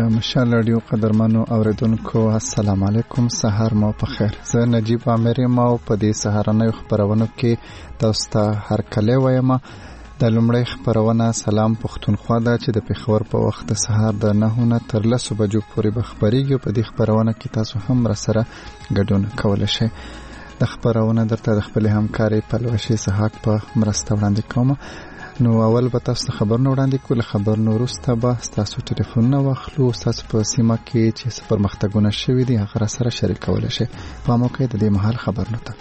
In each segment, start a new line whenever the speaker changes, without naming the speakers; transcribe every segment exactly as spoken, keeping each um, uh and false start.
د مشال رادیو قدرمنو اوریدونکو السلام علیکم، سحر مو په خیر. زه نجیب عامر ما په دې سحرنۍ خبرونو کې تاسو ته هر کله وایم. د لومړی خبرونه سلام پښتونخوا ده چې د پیښور په وخت د سحر د نهه نه تر لسو بجو پورې به خبرېږي. په دې خبرونه کې تاسو هم را سره ګډون کولی شئ. د خبرونه درته د خپل همکاري پلوشي سحاق په مرسته وړاندې کوم. نو اول به تاسو خبرونه وړاندې کوم. خبر نو وروسته به تاسو ټلیفونونه واخلو. تاسو په سیمه کې چې څه پرمختګونه شوي دي هغه سره شریکولی شئ. په موقع د دې مهال خبرونه ته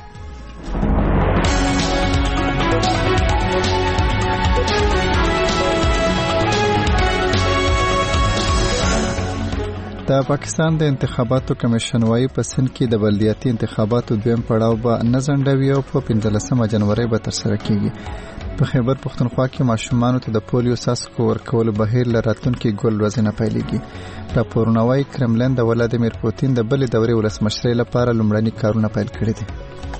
د پاکستان د انتخاباتو کمیشن وايي په سند کې د بلدیاتي انتخاباتو دویم پړاو به نه ځنډوي او په پنځلسمه جنوري به ترسره کیږي. په خیبر پښتونخوا کې ماشومانو ته د پولیو څاڅکو ورکولو بهیر له راتلونکي ګل ورځې نه پیلېږي. راپورونه وايي کرملین د ولادیمیر پوتین د بلې دورې ولسمشرۍ لپاره لومړني کارونه پیل کړي دي.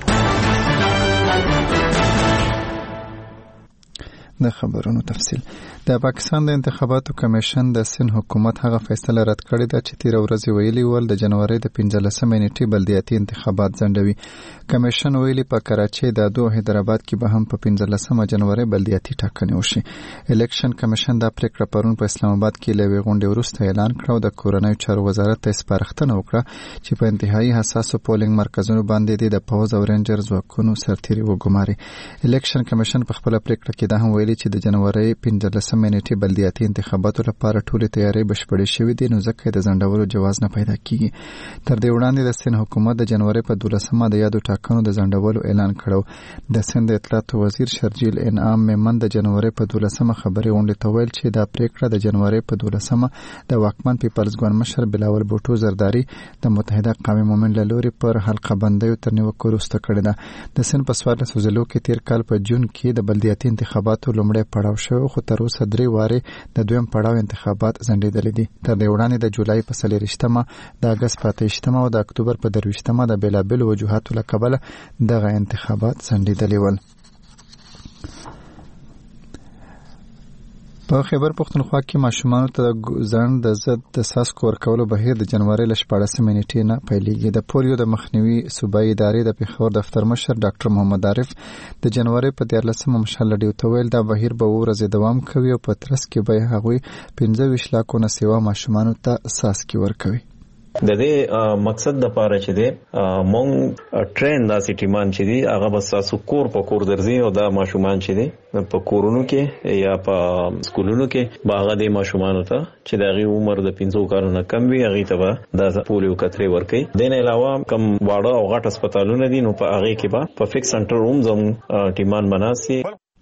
د خبرونو تفصیل. د پاکستان د انتخاباتو کمیشن د سند حکومت هغه فیصله رد کړې ده چې تیر ورځ ویلي ول د جنوري د پنځلسمې نیټې بلدیاتي انتخابات ځنډوي. کمیشن ویلي په کراچۍ د دو حیدرآباد کې به هم په پنځلسمه جنوري بلدیاتي ټاکنې وشي. الیکشن کمیشن د پریکړه پرون په اسلام آباد کې لوي غونډې وروسته اعلان کړ او د کورنیو چارو وزارت ته سپارښتنه وکړه چې په انتهایی حساسو پولینګ مرکزونو باندې د پوز او رینجر ځواکونو سرتیري وګماري. الیکشن کمیشن په خپل پریکړه کې دا هم ویلي چې د جنوري پنځلسمې نیټې بلدیاتي انتخاباتو لپاره ټولې تیاری بشپړې شوې دي، نو ځکه د ځنډولو جواز نه پیدا کیږي. تر دې وړاندې د سند حکومت د جنوري په دولسمه د یادو ټاکنو د ځنډولو اعلان کړو. د سند اطلاعات وزیر شرجیل انعام میمن د جنوري په دولسمه خبري غونډې ته ویل چې دا پریکړه د جنوري په دولسمه د واکمن پیپلز ګوند مشر بلاول بوټو زرداری د متحده قومي مومن له لوري پر حلقه بندیو تر نیوکو وروسته کړې ده. د سند په څوارلسو ضلعو کې تیر کال په جون کې د بلدیاتي انتخاباتو لومړی پړاو شو، خو تر اوسه درې واره د دویم پړاو انتخابات ځنډېدلي دي. تر دې وړاندې د جولای په څلېرویشتمه، د اګست په اتهویشتمه او د اکتوبر په درویشتمه د بېلابېلو وجوهاتو له کبله دغه انتخابات ځنډېدلي ول. په خیبر پښتونخوا کې ماشومانو ته د ځنډ د ضد د څاڅکو ورکولو بهیر د جنوري له شپاړسمې نیټې نه پیلېږي. د پولیو د مخنیوي صوبایي ادارې د پېښور دفتر مشر ډاکټر محمد عارف د جنوري په دیارلسمه مشال رادیو ته ویل دا بهیر به اووه ورځې دوام کوي او په ترڅ کې به هغوی پنځه ویشت لاکونه سیوا ماشومانو ته څاڅکي ورکوي.
د دې مقصد د پاره چې دی مونږ ټرین داسې ټیمان چې دی هغه بس تاسو کور په کور درځي او دا ماشومان چې دی په کورونو کې یا په سکولونو کې باغ د ماشومانو ته چې دغه عمر د پنځو کالو نه کم وي هغه ته د پولیو کترې ورکي. دین علاوه کم واړه او غټ هسپتالونه دي نو په هغه کې به په فکس سنټر روم زم ټیمان بناسي.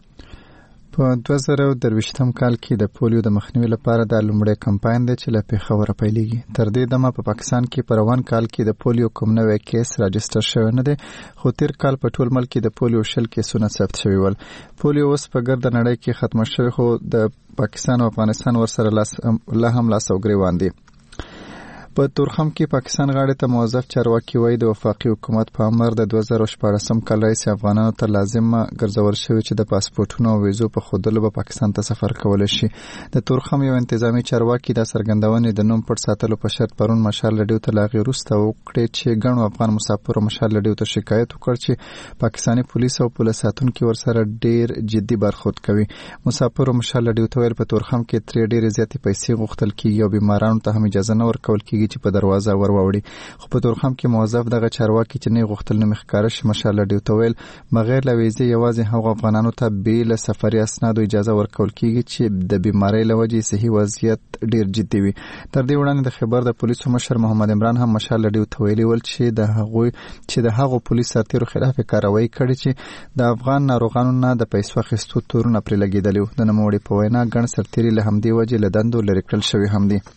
په دوه زره درویشتم کال کې د پولیو د مخنیوي لپاره د لومړی کمپاین دی چې له پېښوره پیلېږي. تر دې دمه په پاکستان کې په روان کال کې د پولیو کوم نوی کیس راجستر شوی نه دی، خو تیر کال په ټول ملک کې د پولیو شل کیسونه ثبت شوي ول. پولیو اوس په ګرده نړۍ کې ختمه شوی، خو د پاکستان او افغانستان ورسره لا هم لاس او ګریوان دي. په تورخم کې پاکستان غاړې ته موظف چارواکي وایي د وفاقي حکومت په امر د دوه زره شپاړسم کال رئیس افغانانو ته لازمه ګرځول شوی چې د پاسپورتونو او ویزو په ښودلو به پاکستان ته سفر کولی شي. د تورخم یو انتظامی چارواکي دا څرګندونې د نوم پټ ساتلو په شرط پرون مشال رادیو ته له هغې وروسته وکړې چې ګڼو افغان مسافرو مشال رادیو ته شکایت وکړ چې پاکستاني پولیس او پولیس ساتونکي ورسره ډیر جدي برخورد کوي. مسافرو مشال رادیو ته ویل په تورخم کې ترې ډېرې زیاتې پیسې غوښتل کېږي او بیمارانو ته هم اجازه نه ورکول کېږي چې په دروازه ور ووړي. خو په تورخم کې موظف دغه چارواکي چې نه غوښتل نه مخکاره شي مشال رادیو ته ویل بغیر له ویزې یوازې هغو افغانانو ته بې له سفري اسنادو اجازه ورکول کېږي چې د بیمارۍ له وجې صحي وضعیت ډیر جدي وي. تر دې وړاندې د خیبر د پولیسو مشر محمد عمران هم مشال رادیو ته ویلي ول چې د هغوی چې د هغو پولیس سرتیرو خلاف کاروایی کړې چې د افغان ناروغانو نه د پیسو اخیستو تورونه پرې لګېدلي وو. د نوموړي په وینا ګڼ سرتیري له همدې وجې له دندو لرې کړل شوي هم دي.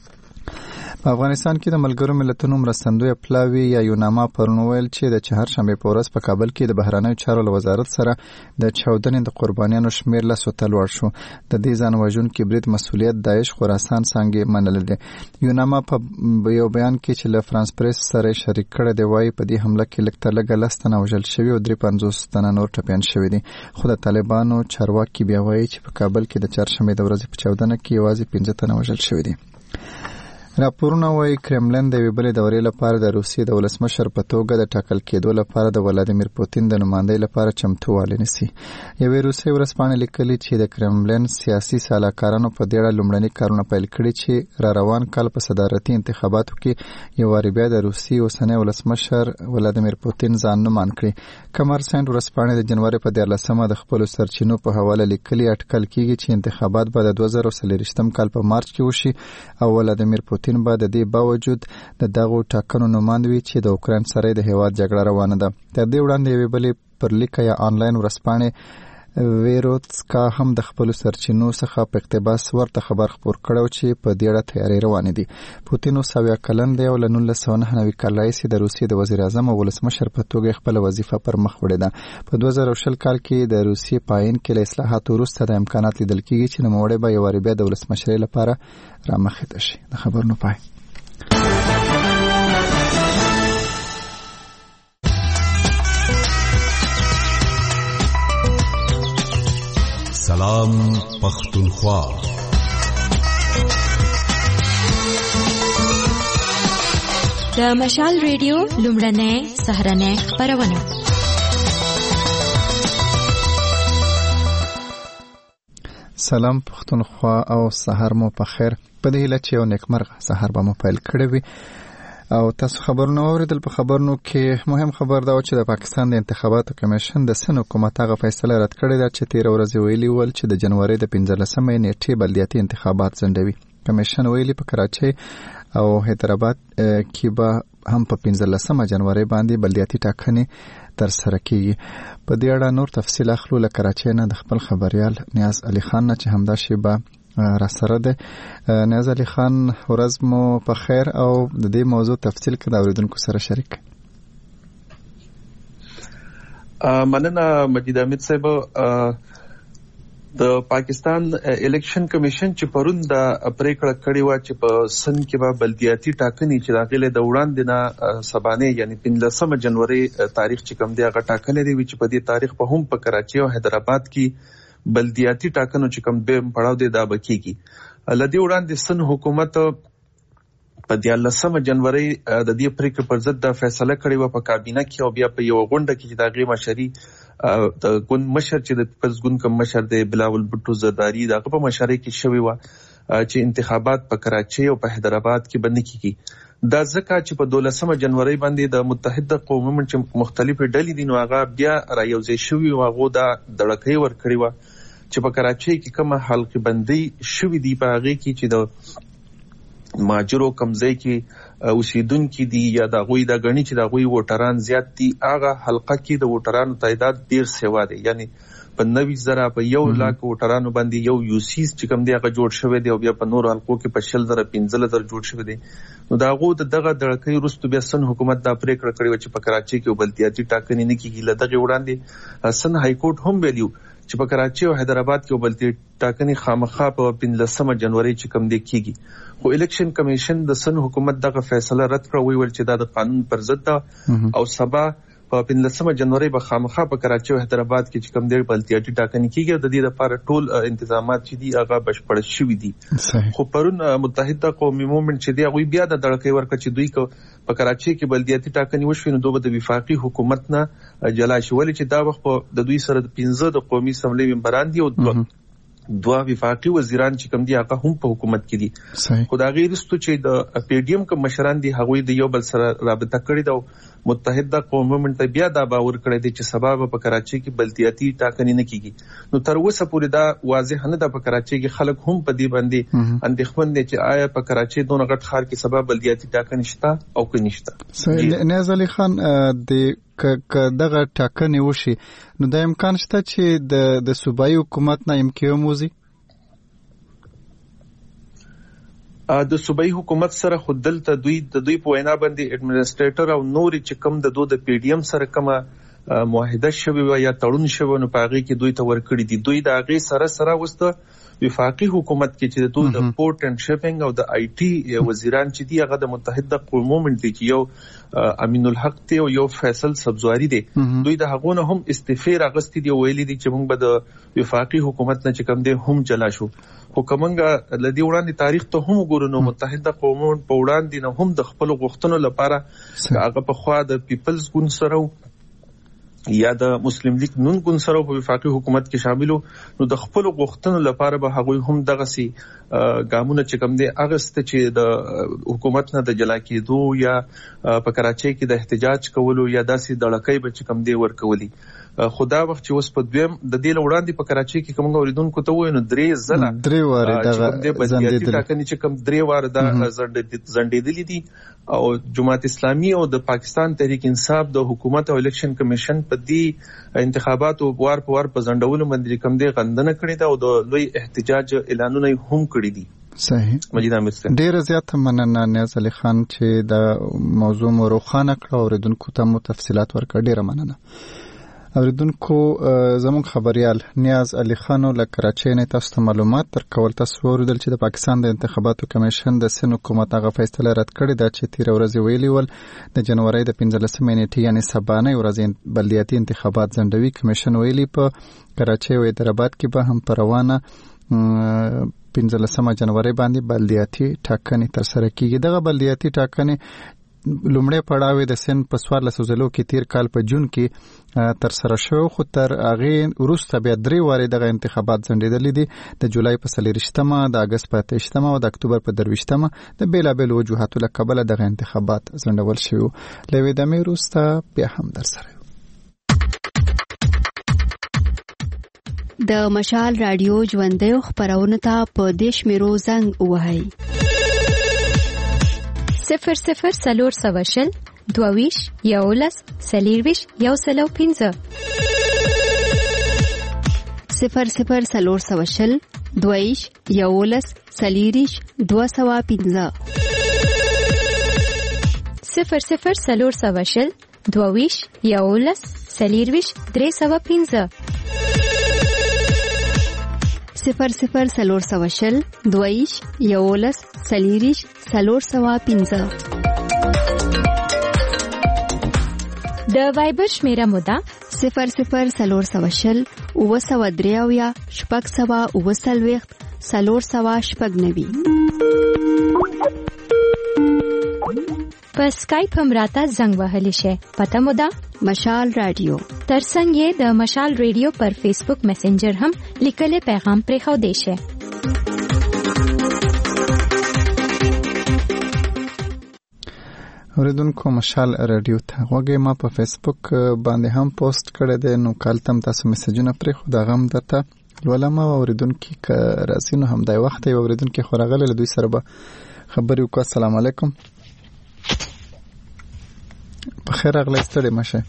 په افغانستان کې د ملګرو ملتونو مرستندویه پلاوي یا یوناما پرون ویل چې د چهارشنبې په ورځ په کابل کې د بهرنیو چارو له وزارت سره د چاودنې د قربانیانو شمېر لسو ته لوړ شو. د دې ځان وژونکي برید مسؤلیت داعش خراسان څانګې منلی دی. یوناما په یو بیان کې چې له فرانس پریس سره شریک کړی دی وایي په دې حمله کې لږ تر لږه لس تنه وژل شوي او درې پنځوس تنه نور ټپیان شوي دي. خو د طالبانو چارواکي بیا وایي چې په کابل کې د چهارشنبې د ورځې په چاودنه کې یوازې پنځه تنه وژل شوي دي. راپورونه وايي کرملن د یوې بلې دورې لپاره د روسیې د ولسمشر په توګه د ټاکل کېدو لپاره د ولادیمیر پوتین د نمایندګۍ لپاره چمتووالی نیسي. یوې روسي ورځپاڼې لیکلي چې د کرملن سیاسي سلاکارانو په دې اړه لومړني کارونه پیل کړي چې را روان کال په صدارتي انتخاباتو کې یو وارې بیا د روسیې اوسنی ولسمشر ولادیمیر پوتین ځان نومان کړي. کمرسنټ ورځپاڼې د جنوري په دیارلسمه د خپلو سرچینو په حواله لیکلي اټکل کېږي چې انتخابات به د دوه زره څلوېښتم کال په مارچ کې وشي او ولادیمیر پوتین به د دې باوجود د دغو ټاکنو نوماند وي چې د اوکراین سره د هیواد جګړه روانه ده. تر دې وړاندې یوې بلې پر لیکه یا آنلاین ورځپاڼې ویروتسکا هم د خپلو سرچینو څخه په اقتباس ورته خبر خپور کړی چې په دې اړه تیاری روانې دي. پوتین اوس اویا کلن دی او له نولس سوه نهه نوي کال راهیسې د روسیې د وزیر اعظم او ولسمشر په توګه خپله وظیفه پر مخ وړې ده. په دوه زره شل کال کې د روسیې په آیین کې له اصلاحاتو وروسته د امکانات لیدل کېږي چې نوموړی به یو وارې بیا د ولسمشرۍ لپاره رامخې ته شي. د خبرونو پای.
سلام پختونخوا.
د مشال ریډیو لومړنۍ سهارنۍ خپرونه.
سلام پختونخوا او سحر مو په خیر. په دې هیله چې یو نیکمرغه سحر به مو پیل کړی وي او تاسو خبرونه واوریدل. په خبرونو کې مهم خبر دا و چې د پاکستان د انتخاباتو کمیشن د سن حکومت هغه فیصله رد کړې ده چې تیر ورځ ویلي ول چې د جنوري د پنځلسمې نیټې بلدیاتي انتخابات ځنډوي. کمیشن ویلي په کراچۍ او حیدرآباد کې به هم په پنځلسمه جنوري باندې بلدیاتي ټاکنې تر سره کیږي. په دې اړه نور تفصیل اخلو له کراچۍ نه د خپل خبريال نیاز علي خان نه چې همدا شیبه را سره ده. نیاز علي خان ورځ مو په خیر او د دې موضوع تفصیل کې د اوریدونکو سره شریک.
مننه مجید احمد صاحب. د پاکستان الیکشن کمیشن چې پرون د پریکړه کړې و چې په سن کې به بلدیاتي ټاکنې چې داخله د وړاندې نه سبانه یعنی پنځلسمه جنوري تاریخ چې کوم دی هغه ټاکنې دی چې په دې تاریخ په هم په کراچۍ او حیدرآباد کې بلدیاتي ټاکنو چې کوم به پړاو دی دا بکیږي. لدی وړاندې سن حکومت په دیارلسمه جنوري د دې پریکړې پر ضد د فیصله کړې و په کابینه کې او بیا په یو غونډه کې چې د غي مشري د ګوند مشر چې د پیپلز ګوند کوم مشر دی بلاول بټو زرداری دغه په مشارۍ کې شوی و چې انتخابات په کراچۍ او په حیدرآباد کې بند کیږي. دا ځکه چې په دولسمه جنوري باندې د متحده قومونو چې مختلفې ډلې دي نو هغه بیا را یوځای شوی او هغه د دړکې ور کړی و چې په کراچۍ کې کومه حلقې بندي شوې دي په هغه کې چې د ماجرو کمزې کې اوسیدونکو دي یا د غوي د غني چې د غوي ووټران زیات دي هغه حلقه کې د ووټرانو تعداد ډیر سیوا دي یعنی په نوي زره په یو لاک ووټرانو باندې یو یوسیس چې کوم دی هغه جوړ شوی دی او بیا په نور حلقو کې په شل زره پنځل زره جوړ شوی دی. نو دا غو د دغه دړکې وروسته بیا سن حکومت دا پریکړه کړې و چې په کراچۍ کې بلدیاتي ټاکنې نه کیږي. لدغه وړاندې سن های کورټ هم ویلو چې په کراچۍ او حیدرآباد کې بلدیاتي ټاکنې خامخا په پنځلسمه جنوري چې کوم دی کیږي. خو الیکشن کمیشن د سن حکومت دغه فیصله رد کړ ویل چې دا د قانون پر ضد ده او سبا په پنځلسمه جنوري به خامخا په کراچۍ او حیدرآباد کې چې کوم دی بلدیاتي ټاکنې کیږي. د دې لپاره ټول انتظامات چې دي هغه بشپړ شوي دي. خو پرون متحده قومي مومنت چې دی هغه بیا د دړکې ورکړه چې دوی کو په کراچۍ کې بلدیاتي ټاکنې وشوي نو دوی د وفاقي حکومت نه جلا شول چې دا وخت د دوی سره د پنځه د قومي اسمبلی ممبران دي او دوه وفاقي وزیران چې کوم دي هغه هم په حکومت کې دي. خو دا غیر ستو چې د پیډیم کوم مشران دي هغه د یو بل سره رابطه کړې ده. متحده قومونو ته بیا دا باور کړی دی چې سبب په کراچۍ کې بلدیاتي ټاکنې نه کیږي. نو تر اوسه پورې دا واضح نه ده په کراچۍ کې خلک هم په دې باندې اندېښمن دي چې آیا په کراچۍ دونه غټ ښار کې سبب بلدیاتي ټاکنې شته او که نشته.
نیاز علي خان د که دغه ټاکنې وشي نو د امکان شته چې د د صوبایي حکومت نه امکان موزي
د صوبایي حکومت سره خود دلته دوی د دوی په وینا باندې اډمنسټریټر او نور چې کوم د دوه د پی ډی ایم سره کومه معاهده شوی یا تړون شوی نو پاغي کې دوی ته ورکړي دي. دوی د هغه سره سره وسته وفاقي حکومت کې چې د د پورټ اند شپینګ او د آی ټي وزیران چې دی هغه د متحده قومو منځ کې یو امین الحق ته او یو فیصل سبزواری دی دوی د هغونه هم استعفا راغستې دی ویلي دي چې موږ به د وفاقي حکومت نه چې کوم دی هم جلا شو خو کومنګ لدی وړاندې تاریخ ته هم ګورو نو متحده قومو په وړاندې نه هم د خپل غوښتنو لپاره هغه په خوا د پیپلز ګوند سره یا د مسلم لیگ نون ګوند سره په وفاقي حکومت کې شاملو نو د خپل غوښتنو لپاره به هغه هم دغه سي ګامونه چې کوم دي اغست چې د حکومت نه د جلا کېدو یا په کراچۍ کې د احتجاج کولو یا داسې دړکې به چې کوم دي ورکولي خدا وخت چې اوس په دویم د دې لوړاندې په کراچۍ کې کوم اوریدونکو ته وایي نو درې زله
درې واره دغه
زندې ټاکنې چې کوم درې واره د زندېدلې دي او جماعت اسلامي او د پاکستان تحریک انصاف د حکومت او الیکشن کمیشن په دې انتخاباتو وار په وار په ځنډولو باندې کوم دي غندنه کړې ده او د لوی احتجاج اعلانونه هم کړی دي.
صحیح
مجید عامر صاحب
ډیر زیات مننه نیاز علي خان چې د موضوع مو روښانه کړ او اوریدونکو ته مو تفصيلات ورکړ. ډیر مننه. اوریدونکو زموږ خبريال نیاز علي خان له کراچۍ نه تاسو ته معلومات درکول. تاسو ورودل چې د پاکستان د انتخاباتو کمیشن د سن حکومت هغه فیصله رد کړې ده چې تیر ورځ ویلي ول د جنوري د پنځلسمې نیټې یعنی سبانه ورځ بلدیاتي انتخابات ځنډوي. کمیشن ویلي په کراچۍ او حیدرآباد کې به هم پروانه پنځلسمه جنوري باندې بلدیاتي ټاکنې تر سره کیږي. دغه بلدیاتي ټاکنې لومړی پړاو د سن په څوارلس ځلو کې تیر کال په جون کې تر سره شو خو تر هغه وروسته بیا درې واره دغه انتخابات ځنډېدلې دي د جولای په څلېرویشتمه د اگست په اتهشتمه او د اکتوبر په درویشتمه د بیلابیل وجوهاتو له کبله دغه انتخابات ځنډول شوي. له دې وروسته بیا هم در سره
د مشال رادیو ژوندۍ خبرونه ته په دیش میرو زنګ وهاي
صفر صفر سلور سواشل دوویش یولس سلیرویش یو سلو پینزه
صفر صفر سلور سواشل دوویش یولس سلیریش دو سوا پینزه
صفر صفر سلور سواشل دوویش یولس سلیرویش درې سوا پینزه
صفر صفر سلور سواشل دویش یولس سلیریش سلور سوا پینزه.
د وایبر شمیره مودا
صفر صفر سلور سواشل او سوا دریاویا شپږ سوا او سلويخت سلور سوا شپږ نوي. په
سکایپ هم راته زنګ وهلی شي. پته مودا
مشال رادیو
ترڅنګ یې د مشال رادیو پر فیسبوک میسنجر هم لیکل پیغام پرې خو دی شي.
اوریدونکو مشال رادیو ته وګورئ. ما په فیسبوک باندې هم پوسټ کړی دی نو کالتم تاسو میسجونه پرې خو دا غم درته ولما اوریدونکو ک راځي نو هم دای وخت یې اوریدونکو خورغله له دوی سره به خبرې وکړو. السلام علیکم. بخیر اغلی ستړي مشه.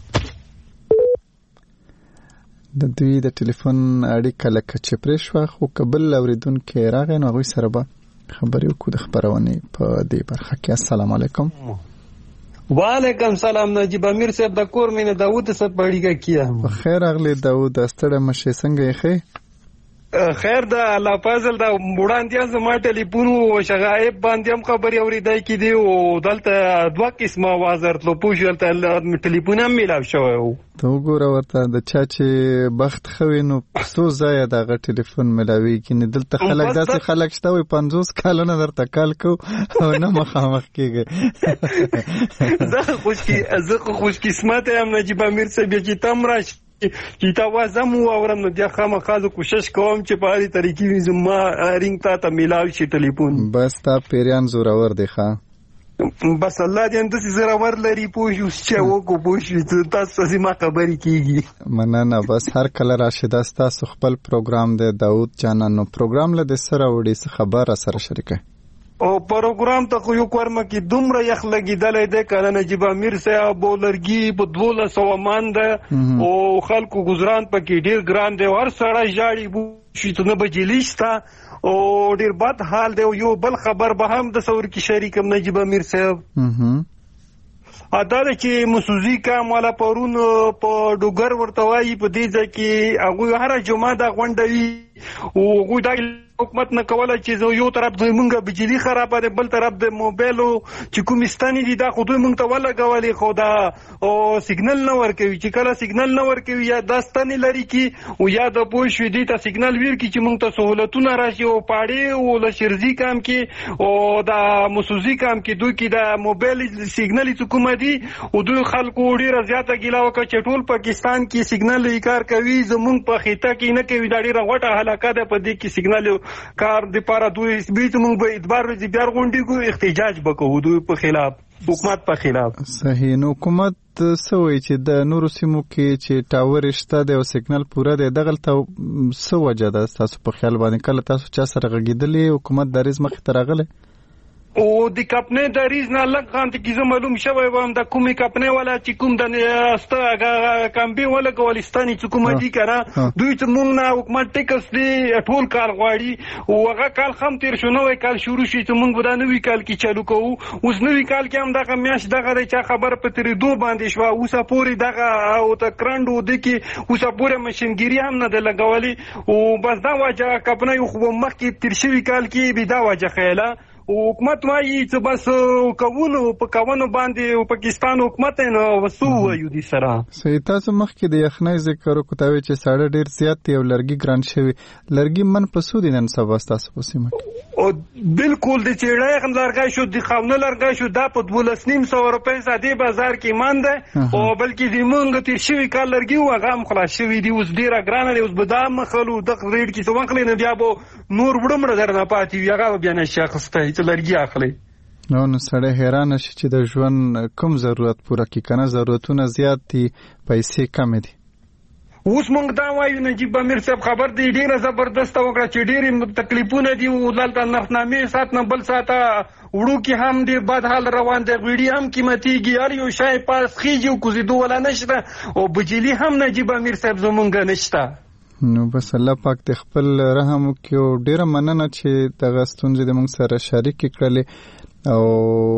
د دوی د ټلیفون اړیکه لکه چې پرې شوه خو قبل اوریدونکو راغی نو هغوی سره به خبرې وکړو د خبرونې په دې برخه کې. السلام علیکم.
وعلیکم سلام. نجیب امیر صاحب د کور مینه داوود صاحب اړیکه کیم.
بخیر اغلی داوود ستړي مشه څنګه یې ښه؟
خیر دا الله فضل دا وړاندې زما ټلیفون او شغایب باندې هم خبري اوریدای کی دی او دلته دوه قسمه आवाज ورتلو پوښل ته ټلیفون هم ملاو شوی و.
ته وګوره ورته د چا چې بخت خوي نو څو ځای دغه ټلیفون ملاوي کینې دلته خلک داسې خلک شته وي پنځوس کالونه درته کال کو او نه مخامخ کېږي.
زه خوش کی زه خوش قسمت یم نجیب امیر صاحب چې تم راشي چې تا وازم اورم نو بیا خامخا کوشش کوم چې په هرې طریقې زما رینګ تا ته ملاوي شي ټلیفون.
بس تا پیریان زورور دی ښه.
بس الله دې انداسې زورور لري پوه شو چې وکړو پوه شو تاسو زما خبرې کېږي.
مننه. بس هر کله راشي دا ستاسو خپل پروګرام دی داود جانا. نو پروګرام له د سره وړي څه خبره سره شریکه
او پروګرام ته خو یو کورمه کې دومره یخ لګېدلی دی که نجیب امیر صاحب لرګي په دولس سوه مان ده او خلکو ګزران پکې ډېر ګران دی. هر سړی ژاړي بوشي ته نه بجلی شته او ډېر بد حال دی. او یو بل خبر به هم د سور کې شریکم نجیب امیر صاحب ادا ده چې مسوزي کام والا پرون په ډوګر ورته وایي په دې ځای کې هغوی هره جمعه دا غونډه وي او هغوی دا حکومت نه کوله چې یو طرف دوی مونږه بجلی خرابه ده بل طرف د موبایلو چې کوم ستاني دي دا خو دوی مونږ ته ولګولې خو دا او سیګنل نه ورکوي چې کله سیګنل نه ورکوي یا دا ستاني لري کی او یا د پوه شو دي ته سیګنل ویر کی چې مونږ ته سہولتونه راشي او پاړې او لشرزي کام کې او دا مسوزي کام کې دوی کې دا موبایل سیګنل چې کوم دي او دوی خلکو ډیره زیاته ګیلا وکړه چې ټول پاکستان کې سیګنل یې کار کوي زمونږ په خېټه کې نه کوي دا ډیره غوټه هلاکه ده په دې کې سیګنل کار د پاره دوی بیت مونږ به ادبار وځي بیا غونډي کو احتجاج وکړو دوی په خلاف حکومت په خلاف.
صحیح. نو حکومت سوي چې د نورو سیمو کې چې ټاور شته د سیګنل پوره دی دغه ته سو وجه ده تاسو په خیال باندې کله تاسو چا سره غږیدلې حکومت د ریز مخ ترغله
او د کپنه د ریز نه لږ غانت کیزه معلوم شوی وام د کومي کپنه ولا چې کوم د استا کمبي ولا ګولستاني چې کوم دي کنه دوی چې مونږ نه حکومت ټیکس دی ټول کال غواړي او هغه کال خام تیر شو نوې کال شروع شي چې مونږ به نوې کال کې چالو کوو اوس نوې کال کې هم دغه میاش دغه د چا خبر په تری دو باندې شو اوسه پوری دغه او ته کرندو د کې اوسه پوره ماشينګيري هم نه د لګولي او بس دا وجه کپنه یو خو مخ کې تیر شوی کال کې به دا وجه خیاله حکومت وايي چې بس کوونو په کوونو باندې پاکستان حکومت نه وسو وایو دي سره.
صحیح. تاسو مخکې د یخنۍ ذکر وکړو چې ساړه ډیر زیات دی او لرګي ګران شوی لرګي من په سود نن سبا تاسو په سیمه
او بالکل د چېړای خن لرګي شو د خاونه لرګي شو دا په دولس نیم سو روپۍ ساده بازار کې مانده او بلکې د مونږ تیر شوی کال لرګي او غام خلاص شوی دی اوس ډیره ګرانه دی اوس بادام مخلو د ریټ کې څو مخلې نه بیا بو نور وړمړه درنه پاتې وی هغه بیا نشه خسته چې لرګي اخلي.
نو نو سړی حیران شي چې د ژوند کوم ضرورت پوره کی کنه ضرورتونه زیات دي پیسې کم دي.
اوس مونږ دا وایو نجیب امیر صاحب خبر دی ډیره زبردست وکړه چې ډیره تکلیفونه دي او دلته نرخنامې سات نه بل ساته وړو کې هم دی بد حال روان دی غوړي هم قیمتيږي هر یو شای پاس خيږي او کوزیدو ولا نشته او بجلی هم نجیب امیر صاحب زمونږ نشته.
نو بس الله پاک د خپل رحم وکړي او ډیره مننه چې دغه ستونزې د موږ سره شریک کړلې او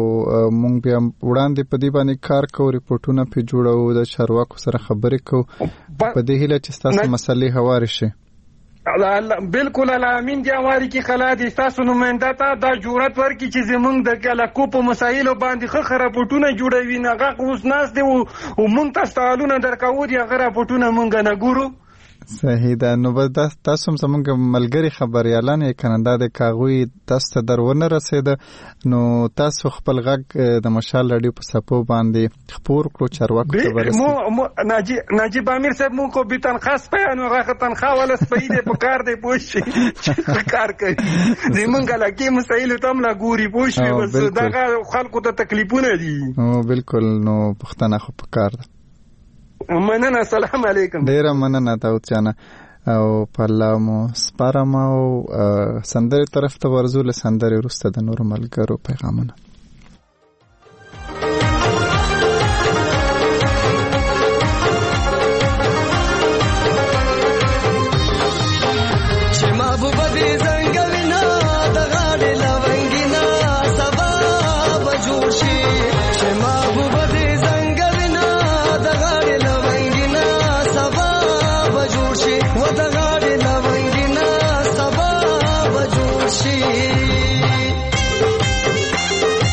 موږ بیا وړاندې په دې باندې کار کوو ریپورتونه په جوړو د چارواکو سره خبرې کوو په دې هیله چې تاسو مسلې هواري شي.
بالکل الامین دی واری کی خلا دي تاسو نمائنده ته دا جوړت ورکړي چې زمونږ د کلاکو په مسایلو باندې خخ راپورټونه جوړوي نه غاق اوس ناس دی او مونږ تاسو تعالونه درکو دي هغه راپورټونه مونږ نه ګورو.
صحیح ده. نو بس تاسو هم زمونږ ملګری خبريالان یې کننده د کاغوي تاسو ته درونه رسیده نو تاسو خپل غږ د مشال رادیو په سپو باندې خبر کړو چارواکو ته ورسېږي.
مو ناجی ناجیب امیر صاحب مونږ کو به تنخواه سپه نو هغه تنخواه ولا سپې دې په کار دی پوښي چې کار کوي زمونږ لکه مسایل ته هم لا ګوري پوښي بس دا خلکو ته تکلیفونه دي.
او بالکل نو پښتنه خو په کار ده.
مننه. السلام علیکم.
ډیره مننه تاسو چانه او په الله مو سپارم او سندرې طرف ته ورزو له سندرې وروسته د نور ملګرو پیغامونه.
She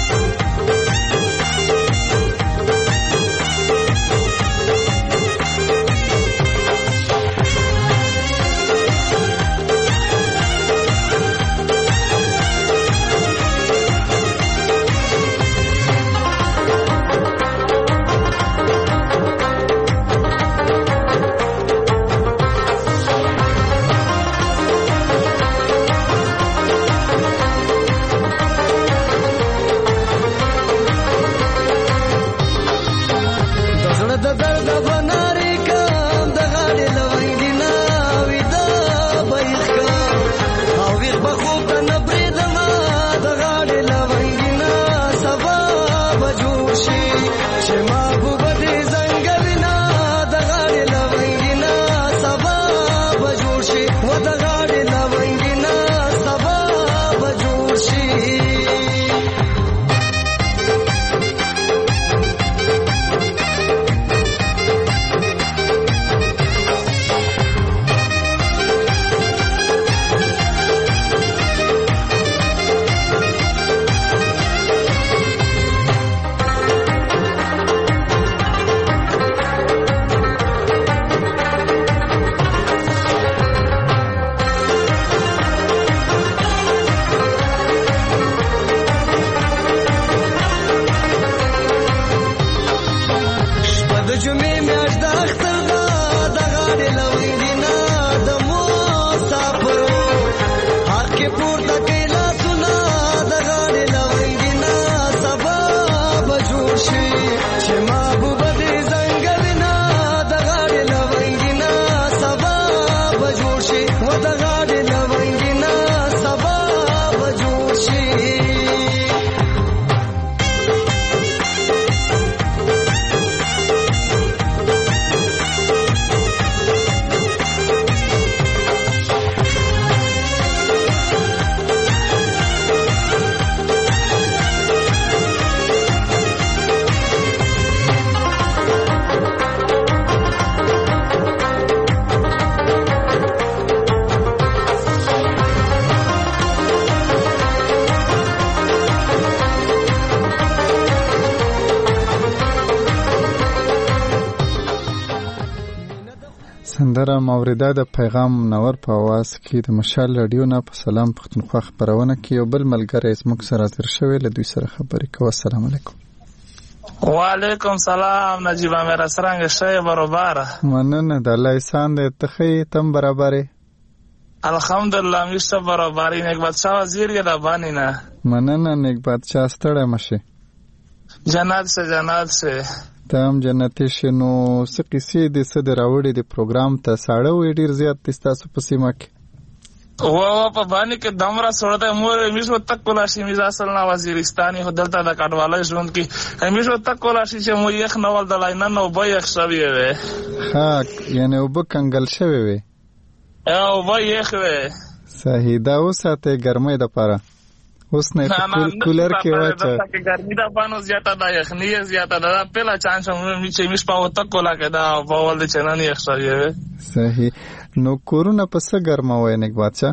سندره مورده د پیغام منور په आवाज کې د مشال رادیو نه په سلام پښتونخوا خبرونه کې یو بل ملګری زموږ سره حاضر شوی له دوی سره خبرې کوو. السلام علیکم.
وعلیکم سلام نجیبه میرا سرنگ شای برابر.
مننه د الله احسان دې ته تم برابره.
الحمدلله میشته برابری. نیک بادشاه وزیر یې د بانی نه.
مننه نیک بادشاه ستړی مشه.
جنات سے جنات سے
تام جنتی شنو سقیسی د صد راوړي د پروګرام ته ساړه وې ډیر زیات تاسو په سیمه کې
و و په باندې کې دمره سړته مور میشو تک کولا شي میز اصل نه وزیرستاني هدلته د کډوالۍ ژوند کې میشو تک کولا شي چې مو یخ نوول د لاینه نو به یخ شوی وي.
ها یعنی وب کنګل شوی وي
او به یخ وي.
صحیح دا اوسه ګرمۍ د پاره اوس نه کولر کې واچا
چې ګرمي دا بانو زیاته دا یخنی زیاته دا پهلا چانس مې چې مش پاو تک کولا کې دا په ول د چنن یخ شوی وي.
صحیح نو کورونا پس ګرمه وای نه بادشاہ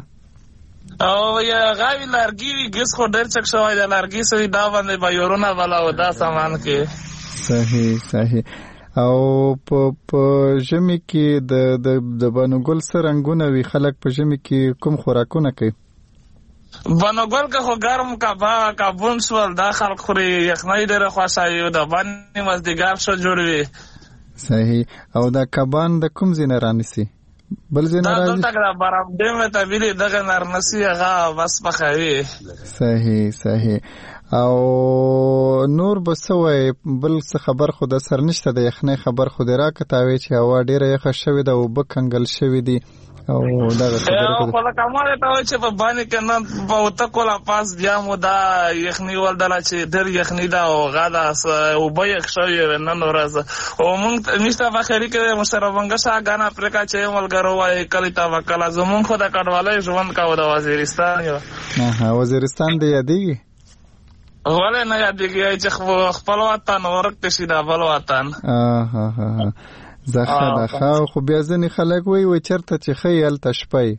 او یا غاوی لارګي وی ګس خو ډېر چک شوی دا لارګي سوي دا باندې با یورونا والا ودا سامان کې.
صحیح صحیح او په په جمی کې د د د بانوګل سرنګونه وی خلک په جمی کې کوم خوراکونه کوي؟
بانوګل که خو ګرم کبا کابون سوال دا خلک خوري یخنۍ ډېره خوښه دا باندې مزدګار شو جوړوي.
صحیح او دا کبان د کوم ځای نه رانیسي؟ بل ځای نه راځي؟ دا
دلته برام دې مې ته ویلي دغه نرنسي هغه بس پخوي.
صحیح صحیح او نور بسوي بل څه خبر خو د سر نشته د یخنۍ خبر خو دې راکتاوي چې هوا ډېره یخه شوې ده او بکنګل شوې دي او دا خبره
په لکه ته چې په باندې کې نه په تکولا پاس بیا مو دا یخنی ول دلا چې ډېر یخنی دا او غدا او به یخ شوی نن ورځ او موږ نشته په خیری کې مشربنګ شاه غانا پرکا چې ملګرو وای کلی تا وکلا زمون خو د کډوالۍ ژوند کاوه د وزیرستان یو.
ها وزیرستان دی یادېږي
ولې نه یادېږي چې خپل وطن ورکته شي دا بل وطن.
ها ها ها زخه دخه خو بیا ځنې خلک وایي و چېرته چې ښه هلته شپی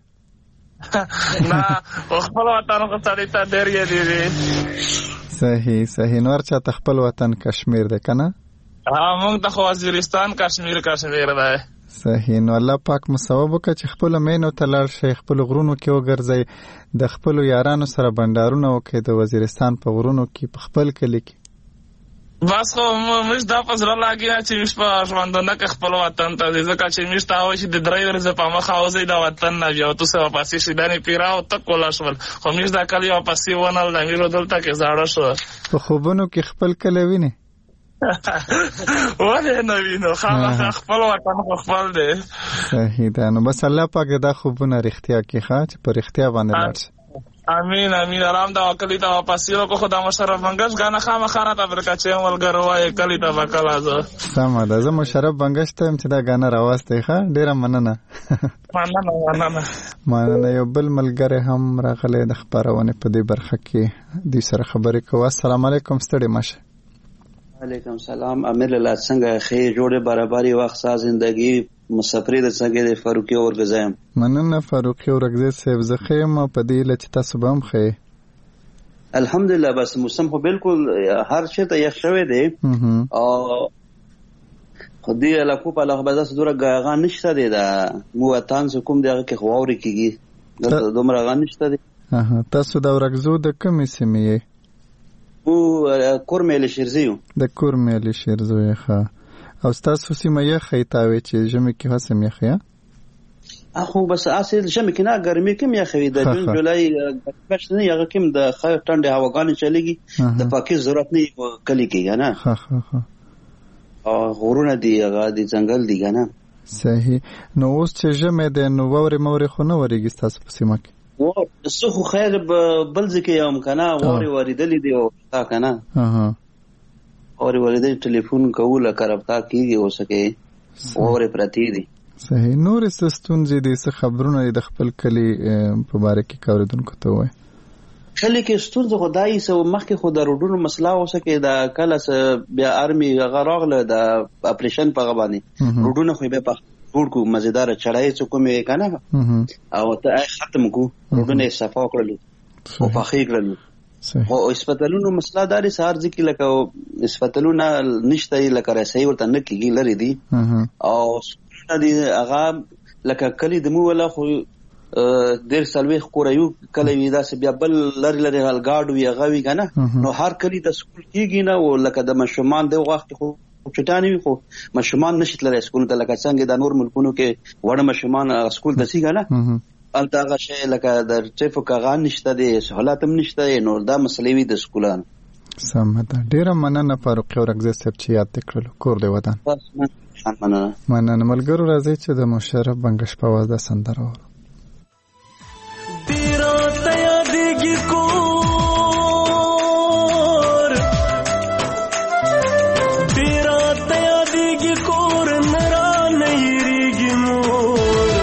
نه خپل وطن خو سړي ته ډېر یادېږي.
صحیح صحیح نور چاته خپل وطن کشمیر دی که نه؟
ها موږ ته خو وزیرستان کشمیر کشمیر دی.
صحیح نو الله پاک مو ثواب وکړه چې خپلو مینو ته لاړ شئ خپلو غرونو کې وګرځئ د خپلو یارانو سره بنډارونه وکړئ د وزیرستان په غرونو کې په خپل کلي کې.
بس خو موږ دا په زړه لاګي چې موږ په ژوندونه کې خپل وطن ته ځي ځکه چې موږ ته وایي چې د درې ورځې په مخه وځئ د وطن نه بیا تاسو واپسې شئ دا نه پیراو تک کولا شول خو موږ دا کلی واپسې ونل دا موږ دلته کې زاړه شو.
په خوبونو کې خپل کلی ویني
ولې نه وینو خامخا خپل وطن خو خپل دی.
صحیح ده نو بس الله پاک دا خوبونه رښتیا کړي ښه چې په رښتیا باندې لاړ شي.
امین امین آرام دا کلی ته واپسې کو خدا مشرف منګش غانا خامخا را ته برکا چې ملګرو وای کلی ته وکلا زه
سم ده زه مشرف منګش ته چې دا غانا راوسته ښه ډیره مننه
مننه مننه
مننه یو بل ملګری هم راغلی د خبرونه په دې برخه کې د سره خبرې کوي. السلام علیکم ستړي مشه.
علیکم سلام امیر الله څنګه خیر جوړه برابرۍ وخت ساز زندگی مسافر د څنګه د فاروقي اورګزایم.
مننه فاروقي اورګزای صاحب زه خیم په دې لچ تاسو به هم خې.
الحمدلله بس موسم خو بالکل هر شي ته یخ شوی دی او خو دې علاقو په لغه بازار دوره غاغا نشته دی دا مو وطن کوم دغه کې خواوري کیږي دا دومره غا نشته دی.
اها تاسو د اورګزو د کومې سیمې
او کورمل شیرزیو
د کورمل شیرزو ښه او تاسو سیمه یې خیتاوي چې ژمي کې هڅه مې خیا
اخو بس اصل ژمي کې نه ګرمي کې مې خوي د جون جولای بس نه یغه کوم د خیر ټنډه هواګان چلیږي د پاکي ضرورت نه کلی کې نه
ها ها ها
او غرونه دی هغه د ځنګل دی نه.
صحیح نو اوس چې ژمي د نو ووري موري خو نه وريږي تاسو په سیمه کې
و څه خو خیر بل ځکه یوم کنه ووري وریدلې دی او تا کنه
ها ها
اور ولې ټلیفون کوله کرپتا کیږي اوسکه اور پرتی دي.
صحیح نور سستون زی دي څه خبرونه د خپل کلی په باره کې کوردونکو ته وای
کلی کې ستونزه خدای سو مخکې خو د روډونو مسله اوسکه د کله بیا ارمي غراغله د اپریشن په غبانی روډونو خو به په ټول کو مزیدار چړای څه کومه کنه او ته ختم کو روډونه صفا کړل او فخې کړل او اسپیټالونو مسله داري سار ځکه لکه اسپیټالونه نشته لکه رسې ورته نه کیږي لري دي او سکولونه دي هغه لکه کلی د مو ولا خو ډېر سلويخ کورایو کلی وي داسې بیا بل لری لری هلګاډ وي هغه وي کنه نو هر کلی د سکول کېږي نه او لکه د مشمان د وخت خو چټانی وي خو مشمان نشي تللی سکول ته لکه څنګه د نور ملکونو کې وړ مشمان سکول ته سیګا نه الته هغه شی لکه د ټریفیک هغه نشته دي سہولت هم نشته نو دا مسلې وي د سکولانو
سمه ده. ډیره مننه فاروق ورکزی صاحب چې یاد کړلو کور دی ودان
مننه
مننه ملګرو راځي چې د مشرف بنگش په आवाज د سندره ورو
تیرا تیا دیگی کور تیرا تیا دیگی کور نرا نیریگی مور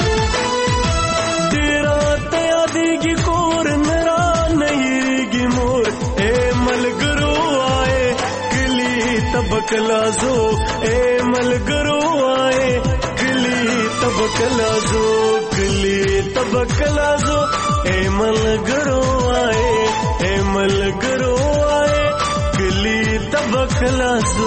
تیرا تیا دیگی کور نرا نیریگی مور اے ملگرو آئے کلی تبکلازو اے ملگرو آئے کلی تبکلازو کلی تبکلازو اے ملگرو آئے اے ملگرو آئے کلی تبکلازو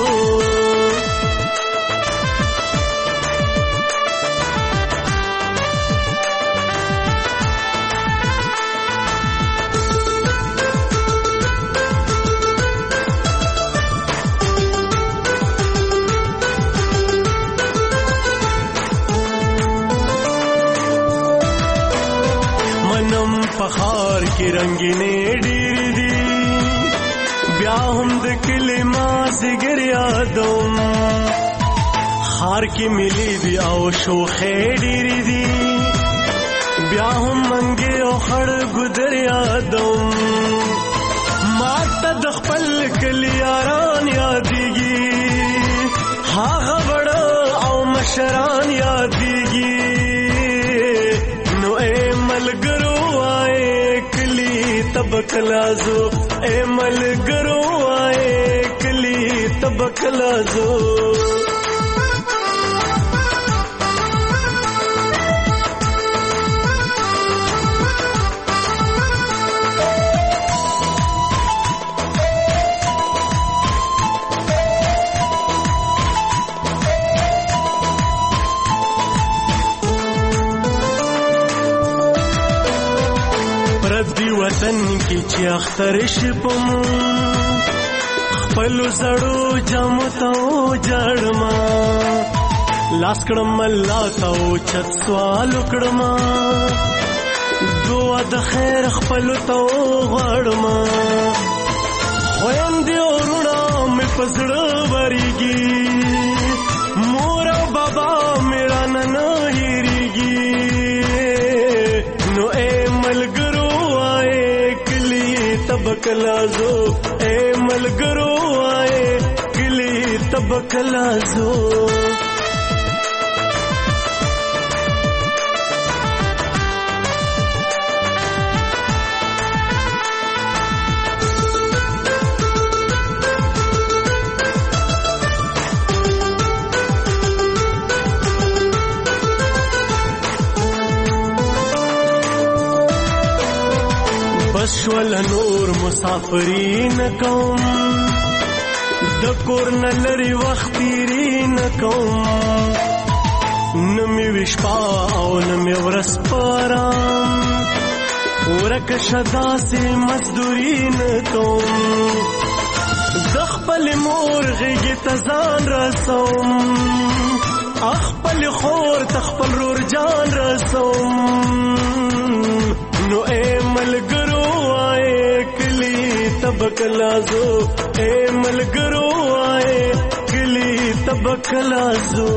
پخار کی رنگینے ډیر دی بیا هم د کلمه زګر یادوم خار کی ملی دی او شوخې ډیر دی بیا هم منګي او خړ ګدر یادوم ما ته د خپل کلی یاران یادېږي هغه وړ او مشران یادېږي نو اے ملګرو تبکلازو اے ملګرو آئے کلی تبکلازو وطن کی چې اختر شپم خپل زړو جامتو جړما لاس کړم الله ته چت سوال کړم دعا د خیر خپل ته غړما خويندې ورونه مې پزړه وريږي مور او بابا میرا نن هېریږي نو اے ملګرو تبکلازو اے ملګرو آئے کلی تبکلازو شول نور مسافرین کوم د کور نه لري وخت تیرین کوم نمی وشپا او نمی ورس پارام ورک شدا سے مزدورین کوم د خپل مور غیږ ته ځان رسوم خپل خور ته خپل رور جان رسوم نو اے ملګرو آئے کلی تبکلازو اے ملګرو آئے کلی تبکلازو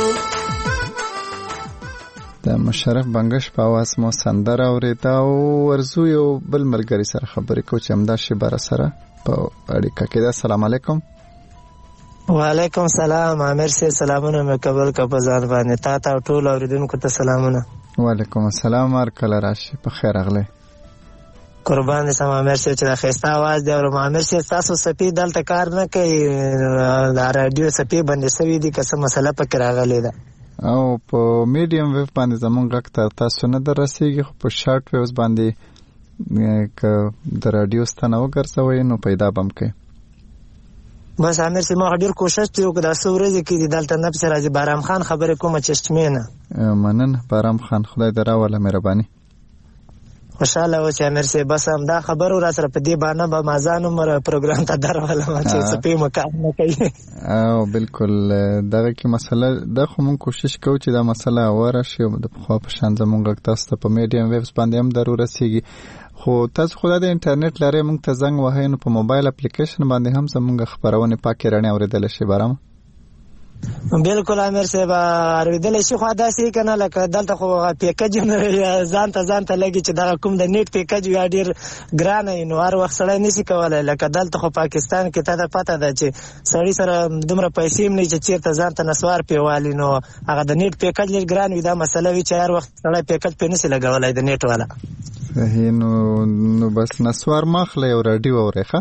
د مشرف بنگش په आवाज مو سندره اوریدا او ورزو یو بل ملګری سره خبرې کو چې همدا شی بار سره په اړیکه کې ده. السلام علیکم.
وعلیکم السلام. عامر سي سلامونه مې قبول کا په ځان باندې تا ته ټول اوریدونکو ته سلامونه.
وعلیکم السلام. هر کله راشي په خیر اغله.
قربان دې سم عامر سي چې د خسته आवाज دی او عامر سي تاسو سپي دلته کار نه کوي د رادیو سپي باندې سوي دي که څه مسله پکې راغلې ده
او په میډیم ویو باندې زمونږ غږ ته تاسو نه درسیږي خو په شارټ ویوز باندې که د رادیو ستنه وګرځوئ نو پیدا بم کوي.
بس امیر سي ما ډیر کوشش وکړ دا څو ورځې کې دلته نفس راځي بارام خان خبرې کومه چشمه نه
مننه بارام خان خدای دراوله مهرباني
خوشاله و چې امیر سي بس هم دا خبر را سره په دې باندې به مازانو مر پروګرام ته درواله چې سپې مکان نه کوي
او بالکل دغه کې مسله د خو مون کوشش کوو چې دا مسله اوره شي د خو په شان زمونږ تاسو ته په میډیم ویبس باندې هم ضرورت سیږي خو تاسو خو د انټرنیټ لري موږ ته زنګ وهئ نو په موبایل اپلیکیشن باندې هم زمونږ خبرونه پاکې رڼا اوریدل شي بارام
بالکل امیر صاحب اوریدل شي خو دا سې کنه لکه دلته خو پیکیج نه ځان ته ځان ته لګي چې دا کوم د نیټ پیکیج یا ډیر ګران نو هر وخت سره نشي کولای لکه دلته خو پاکستان کې ته پته ده چې سړی سره دومره پیسې نه چې چیرته ځان ته نسوار پیوالي نو هغه د نیټ پیکیج لږ ګران وي دا مسله وی چې هر وخت سره پیکیج په نسي لګولای د نیټ والا
صحیح نو نو بس نسوار مخله او رادیو اورېخه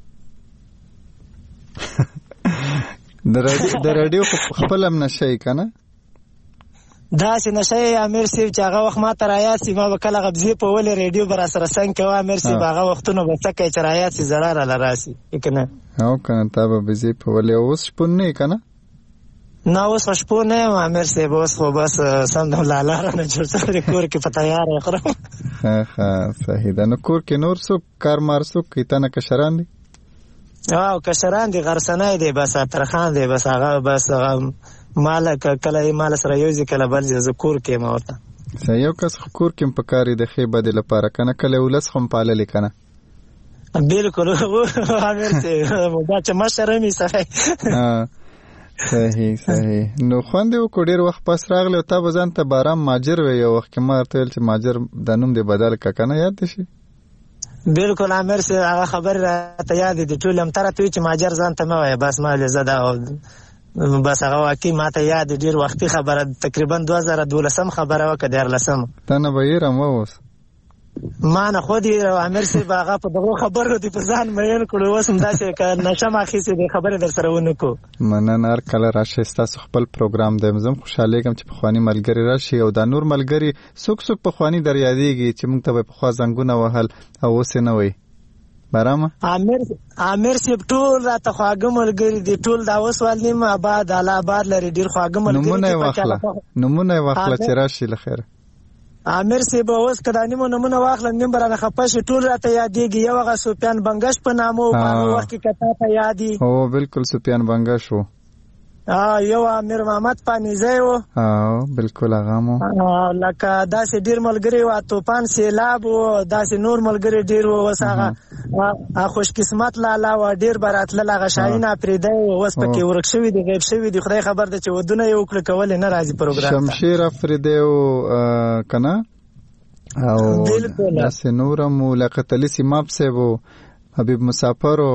د رادیو خپل هم نشي کنه
دا چې نشي امیر سیب چې هغه وخت ما تر آیات سی ما وکړه غبزي په ولې رادیو بر سره څنګه کوي امیر سیب هغه وختونه به څه کوي چې آیات سي زړه را راسي کنه
او کنه تا به بزي په ولې اوس شپون نه کنه
نو اوس شپون نه امیر سیب اوس خو بس سم د لاله نه جوړ څه کور کې پتا یار خرم
ها ها صحیح ده نو کور کې نور څو کار مار څو کیتنه کشران دي
او کشران دي غرسنای دي بس ترخان دي بس هغه بس مالک کله مال سره یوځي کله بل ذکر کې مورته
سې یو کس کور کې په کاری د خې بد لپاره کنه کله ولس هم پالل کنه
بالکل امیر سي دا چې مشرمي صحیح
صحیح صحیح نو خوند یو کوډیر وخت پس راغله تا بزن ته بارام ماجر وي یو وخت ما ته چې ماجر د نوم دی بدل ک کنه یاد شي
بالکل امیر سي هغه خبر راته یاد دي ټول هم تر ته چې ماجر ځان ته مې بس ما لزدا بس هغه واقعي ماته یاد ډیر وختي خبره تقریبا دوه زره دولسم خبره وکړه ډیر لسم
تنه به رم اوس
ما نه خو دې امیر سي باغه په دغه خبرو دي په ځان مې کړو اوس هم دا چې نشم اخی سي د خبره در سره ونکو
مننه هر کله راشي تاسو خپل پروګرام د مزم خوشاله کوم چې په خواني ملګری راشي او د نور ملګری سوک سوک په خواني در یادېږي چې موږ ته په خوا زنګونه وهل او اوس نه وي برامه
امیر امیر سي ټول راته خواږه ملګری دي ټول دا اوس ول نیم آباد اعلی آباد لري ډیر خواږه ملګری
نمونه واخله نمونه واخله چې راشي لخير
امیر سی به اوس کدا نیمو نمونه واخلم نیم برانه خپش ټول راته یادېږي یو هغه سفیان بنگش په نامو په وخت کې کته ته یادي
او بالکل سفیان بنگش وو
ا یو امیر محمد پانیزه وو
ها بالکل هغه مو
لکه داسې ډیر ملګری وو توپان سیلاب وو داسې نور ملګری ډیر وو وسغه خوش قسمت لاله و ډیر براتله لغه شاین افریده اوس پکې ورک شوی دی غیب شوی دی خدای خبر ده چې ودونه یو کړ کول نه راځي پروګرام
شمشیر افریده او کنه او داسې نورم لقتلی سیماب سیبو حبیب مسافر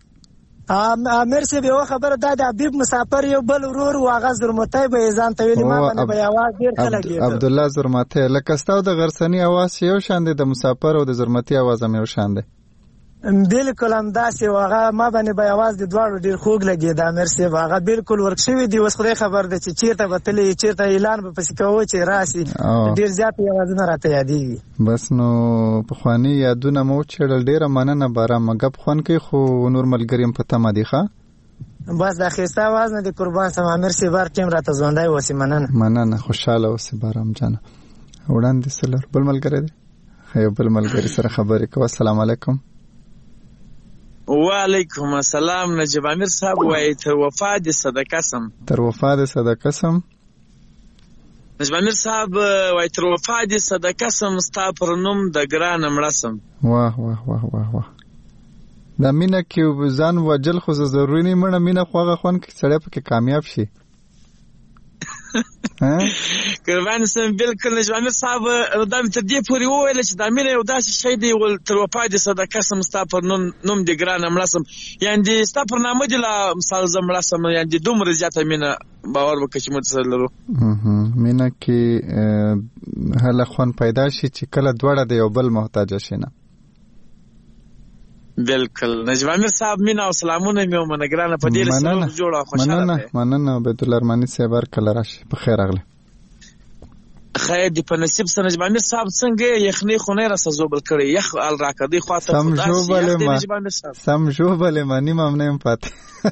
امیر سی به خبره ده د حبیب مسافر یو بل ورور واغه زرمتای به ځان ته ویلی ما باندې به आवाज ډیر خلګي
عبد الله زرمتای لکه ستاو د غرسنی आवाज یو شان دی د مسافر او د زرمتی आवाज هم یو شان دی
بالکل هم داسې واغه ما باندې به आवाज د دواړو ډیر خوږ لګي د امیر سی واغه بالکل ورکشوي دی اوس خدای خبر ده چې چیرته بتلې چیرته اعلان به پس کوو چې راسي ډیر زیات आवाज نه راته یادېږي
بس نو په خواني یادونه مو چړل ډیره مننه بارام غب خوان کې خو نور ملګریم پته ما دی ښا
بس د خسته आवाज نه د قربان سم امیر سی بار ټیم راته ځوندای وسی مننه
مننه خوشاله اوسې بارام جان وړاندې سره بل ملګری دی یو بل ملګری سره خبرې کوه السلام علیکم
وعلیکم السلام نجیب امیر صاحب وای تر وفا دې صدقه سم
تر وفا دې صدقه سم
نجیب امیر صاحب وای تر وفا دې صدقه سم ستا پر نوم د ګران مړسم
واه واه واه واه واه دا مینه کې ځان وجل خو ضروري نه مړه مینه خوغه خون کې سړی پکې کامیاب شي
قربان سم بالکل نجیب امیر صاحب دا تر دې پورې وویل چې دا مینه یو داسې شی دی ول تر وفا دې صدقه سم ستا پر نوم نوم دې ګران مړسم یعنی ستا پر نامه دی لا مثال زم مړسم یعنی دومره زیاته مینه باور وکړي چې متصل لرو
مینه کې هله خون پیدا شي چې کله دواړه د یو بل محتاج شي نه
بالکل نجیب امیر صاحب مینا او سلامونه مې منګرانه په دې سره جوړه خوشاله
مننه مننه عبد الله رحماني صاحب کله راشي په خیر اغله
خیر دی په نصیب سره نجیب امیر صاحب څنګه یخنی خونه را سزوبل کړی یخ ال راکدي خواته
سم جوبل ما سم جوبل ما نیم هم نه پات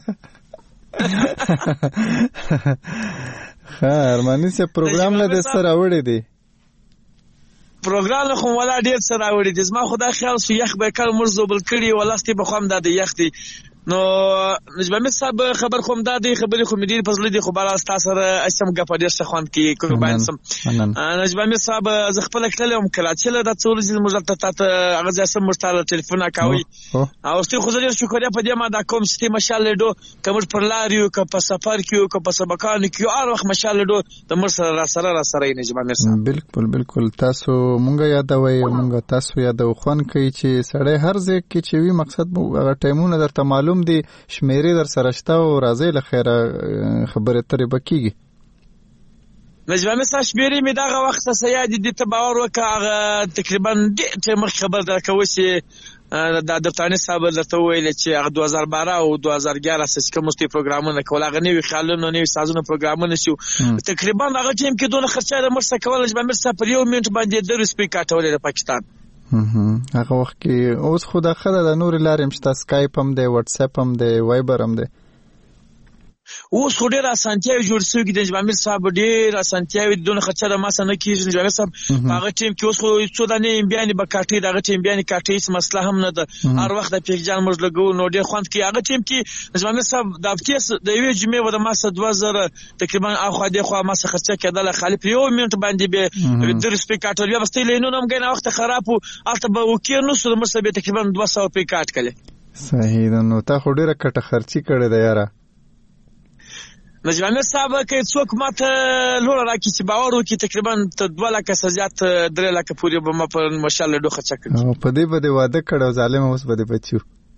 خیر مانی سه پروګرام له سره وړي دی
پروګرام خو ولا ډیر سره وړي دي زما خدای خیال سو یخ به کله مرزوبل کړی ولاستی به خو هم د یخ دی نو نجیب امیر صاحب خبر کوم دا دی خبرې خو مدیر فضل دی خو بل تاسو سره اسم غپ ډیر څه خوان کی قربان سم نجیب امیر صاحب ز خپل کتلم کراچي له د څول ځل مجلت ته هغه ځاسم مشتاله ټلیفون کاوي او ستې خو زه شکریا په دې ما دا کوم ستې مشاله دو کوم پر لاریو ک په سفر کیو ک په سبقان کیو ار وخت مشاله دو د مر سره را سره را سره نجیب امیر صاحب
بالکل بالکل تاسو مونږه یادوي مونږه تاسو یادو خوان کوي چې سړی هر ځای کې چې وی مقصد هغه ټایمونه درته معلوم دی شمیرې در سره شته او راځي له خیره خبره ترې بکیږي
نجیب امیر صاحب شمیرې مې دغه وخت سیادي دي ته باور وکړه تقریبا ډېر مخ خبر درکوي چې د دفترانه صاحب درته ویل چې هغه دوه هزار بارہ او دوه هزار ګیارہ سس کوم مستي پروګرامونه کول هغه نوې خیالونه نوې سازونه پروګرامونه شو تقریبا هغه ټیم کې دونه خرچه د مرسته کول نجیب امیر صاحب پر یو منټ باندې د روسپی کاټولې د پاکستان
هغه وخت کې اوس خو د خدای د نور لارې مشته سکایپ هم دی واتس اپ هم دی وایبر هم دی
اوس خو ډېر اسانتیاوې جوړ شوي دي نجیب امیر صاحب ډېر اسانتیاوې دونه خرچه د ماسه نه کېږي نجیب امیر صاحب په هغه ټیم کې اوس خو څو دانې امبیانې به کاټي د هغه ټیم امبیانې کاټي هېڅ مسله هم نه ده هر وخت د پیک جان موږ لګو نو ډېر خوند کوي هغه ټیم کې نجیب امیر صاحب د هفتې د یوې جمعې به د ماسه دوه زره تقریبا اخوا دېخوا ماسه خرچه کېدله خالي په یو منټ باندې به د روسپی کاټول بیا به ستې لینونه هم ګینه وخته خراب و هلته به وکې نه سو د مر سره به تقریبا دوه سوه پې کاټ کړې
صحیح ده نو تا خو ډېره کټه خرچي کړې ده یاره
نجیب امیر صاحب که څوک ماته لوړه راکړي چې باور وکړي تقریبا ته دوه لکه څه زیات درې لکه پورې به ما په ماشاءالله ډو خرچه کړي
په دې به دې واده کړی او ظالمه اوس به دې بچي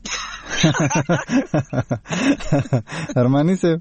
ارماني صاحب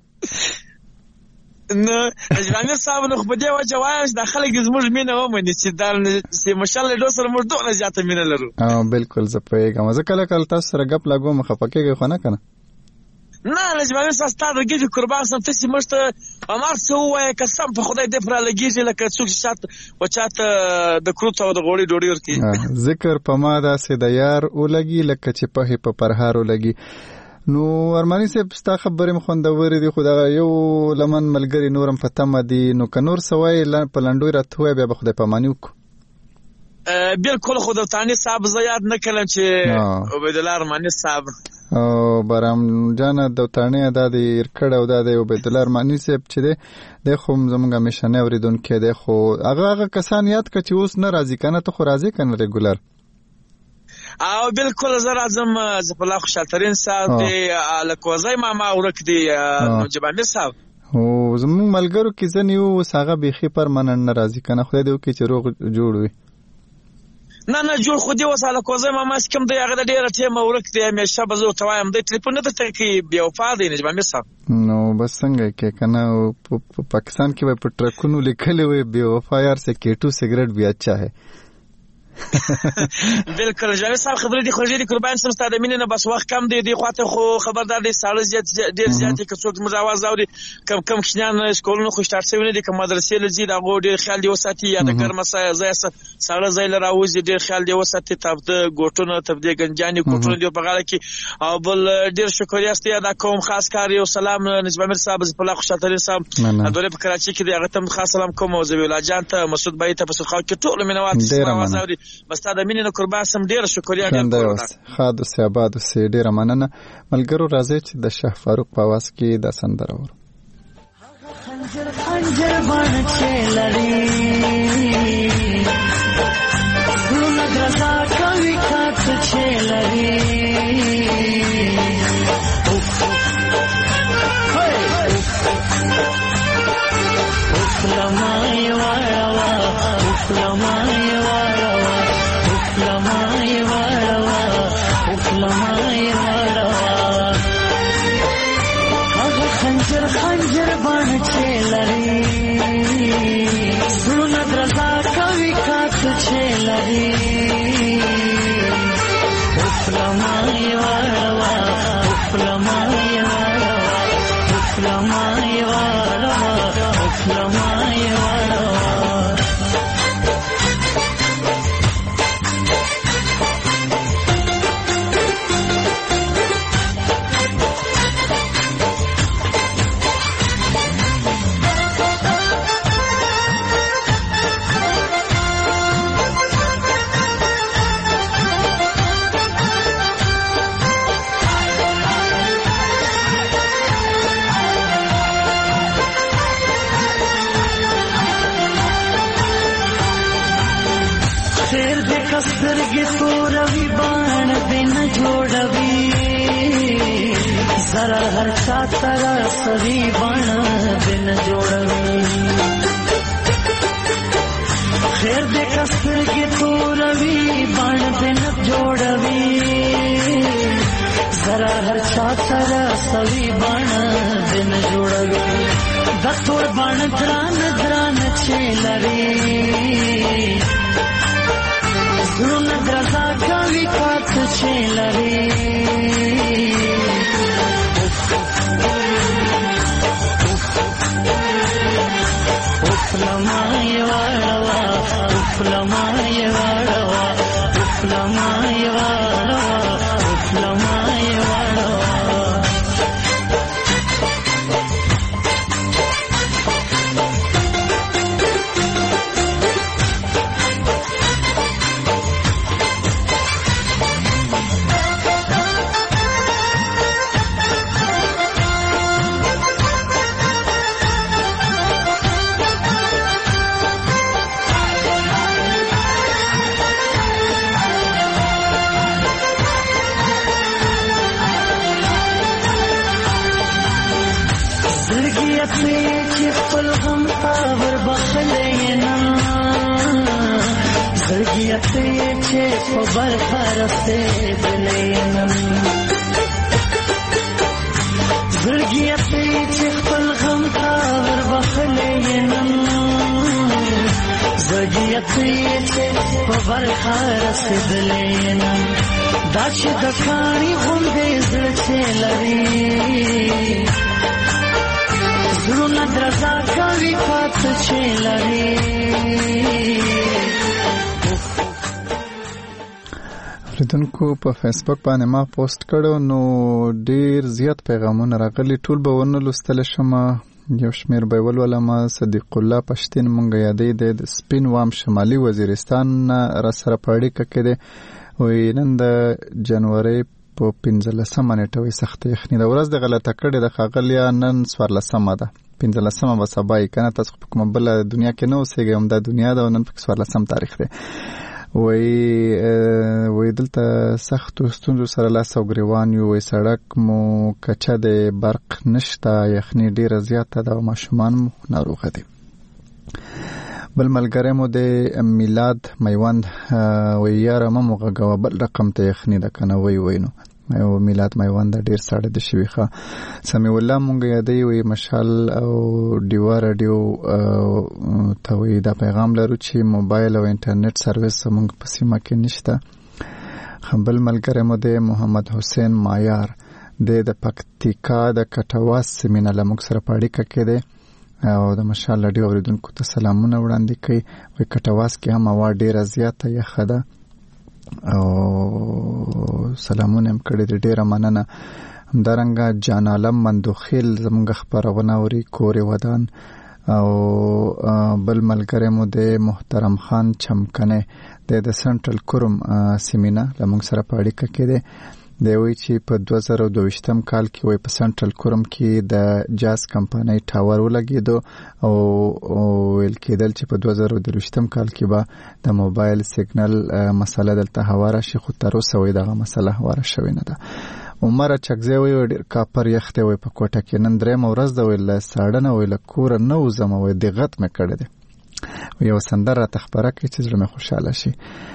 نو نجیب امیر صاحب نو خو په دې وجه وایم چې دا خلک زموږ مینه ومني چې دا چې ماشاءالله ډو سره موږ دونه زیاته مینه لرو
بالکل زه پوهېږم زه کله کله تاسو سره ګپ لګوم خفه کېږئ خو نه که نه
نه نجیب امیر صاحب ستا لګېږي قربان سم تاسې موږ ته همار څه ووایه که سم په خدای دې پره لګېږي لکه څوک چې چاته و چاته د کروت او د غوړي ډوډۍ ورکوي
ذکر په ما داسې د یار ولګي لکه چې پهې په پرهار ولګي نو ارماني صاحب ستا خبرې م خوندورې دي خو دغه یو لمن ملګري نور هم په تمه دي نو که نور څه وایې په لنډوی راته ووایه بیا به خدای پاماني وکړو
بالکل خو د تاني صاحب زه یاد نه کړم چې عبیدالله ارماني صاحب
او برام جان دوتانه دا د ارکړ او دا د عبیدالله ارماني صاحب چې دی د خو زمونږ همیشنه اوریدونکي دی خو هغه هغه کسان یاد کړه چې اوس نه راځي کنه ته خو راځي کنه ریګولر
او بالکل زه راځم ظفر الله خوشحالترین صاحب دی لکوزی ماما ورک دی نجیب امیر صاحب
او زمونږ ملګرو کې ځنې یو اوس هغه بیخي پرمننټ نه راځي کنه خدای دې وکړي چې روغ جوړ وي
نه نه جوړ خو دی اوس هلکوزی ماما چې کوم دی هغه د ډېره ټیمه ورک دی همیشه به زه ورته وایم دی ټلیفون نه درته کوي بې وفا دی نجیب امیر صاحب
نو بس څنګه یې کوې که نه په پاکستان کې به په ټرکونو لیکلی وی بې وفا یار سے کیټو سګرټ بھی اچھا ہے
بالکل جاوید صاحب خبرې دي خوږې دي قربان سم ستا د مینې نه بس وخت کم دی دې خواته خو خبردار دی ساړه زیات ډېر زیات دي که څوک زموږ اواز اوري کم کم کوچنیان سکولونه خو سټارټ شوي نه دي که مدرسې له ځي د هغو ډېر خیال دې وساتي یا د ګرمه ځایه ساړه ځای له راوځي ډېر خیال دې وساتي تبده ګوټونه تبدې ګنجانې کوټونه دې په غاړه کې او بل ډېر شکریه ستې ادا کوم خاص کار یو سلام نجیب امیر صاحب ظفر الله خوشحالترین صاحب دوی په کراچي کې دی هغه ته خاص سلام کوم او زبیح الله جان ته مسعود بای ته په سرخاو کې ټول مینوال چې اواز اوري بس تا د مینې قربان سم ډیره شکریا ډیره
خاد او سیاباد او سی ډیره مننه ملګرو راځي چې د شاه فاروق په आवाज کې د سندره ورو خنجر خنجر باندې چلري ګل درزا کوي کات چلري لمای وړوا لمای وړوا لمای وړوا لمای وړوا هغه خنجر خنجر باندې چلري ګل درزا کوي کات چلري لمای وړوا لمای وړوا لمای وړوا لمای وړوا
کسترګې توروي باڼه دې نه جوړوي زرا هر چا ترا سوي باڼه دې نه جوړوي خیر دې کسترګې توروي باڼه دې نه جوړوي زرا هر چا ترا سوي باڼه دې نه جوړوي د تور باڼه دران دران چې لري زړونه درزا کوي کات چې لري اوف لما یواروا اوف لما یواروا اوف لما یواروا اوف لما یواروا چې په برخرسته بلینم زړګي ته چې خپل غم تا ور بخلینم زړګي ته چې په برخرسته بلینم دا چې د کاڼي غوندې زړه چې لري زړونه درزا کوي پات چې لري
لیدونکو په فیسبوک باندې ما پوسټ کړو نو ډیر زیات پیغامونه راغلي ټول به ونه لوستل شم یو شمیر به ولولم صدیق الله پښتين مونږ یادې د سپین وام شمالي وزیرستان را سره پاړی کړي وي نن د جنوري په پنځلسمه نیټه وي سخت یخني د ورځ د غلطه کړي د خاغلیا نن سوارلسمه ده پنځلسمه به سبا کنه تاسو په کومه بل دنیا کې نو اوسېږئ هم د دنیا د نن په سوارلسم تاریخ دی وی وی دلته سخت ستونزو سره لاس او ګریوان یو وی سړک مو کچه د برق نشته یخني ډیره زیاته ده او ماشومان مو ناروغه دي بل ملګری مو د میلاد میوند وی یاره مو غږوا بل رقم ته یخني ده کنه وی وینو او میلاد میوند ډیر ساړه د شویخه سمي الله مونږ یادې وی مشال او ډیوا رادیو ته وی دا پیغام لرو چې موبایل او انټرنیټ سرویس مونږ په سیمه کې نشته خپل ملګری مو د محمد حسین مایار د پکتیکا د کټواس سیمینه لموږ سره پاړی کړي او د مشال رادیو اوریدونکو ته سلامونه وړاندې کوي وی کټواس کې هم هوا ډیره زیاته یخه ده او سلامونه هم کړي ډیره مننه همدارنګه جان عالم مندوخیل زموږ خبرونه اوري کورې ودان او بل ملګری مو د محترم خان چمکنه د سنټرل کوروم سیمینه لمونږ سره پاړی کړي دی وی چې په دوه زره دوه کال کې وی په سنټرل کوروم کې د جاز کمپنۍ ټاور ولګیدو او ویل کېدل چې په دوه زره دوه کال کې به د موبایل سیګنل مسله دلته هواره شي خو تر اوسه وی دغه مسله هواره شوې نه ده عمر چکزی وی ډیر کاپر یخته وی په کوټه کې نن درې مورز د ویل ساړنه ویل کور نه وزم وی دغت مې کړی دی یو سندره تخبره کې چې زړه مې خوشاله شي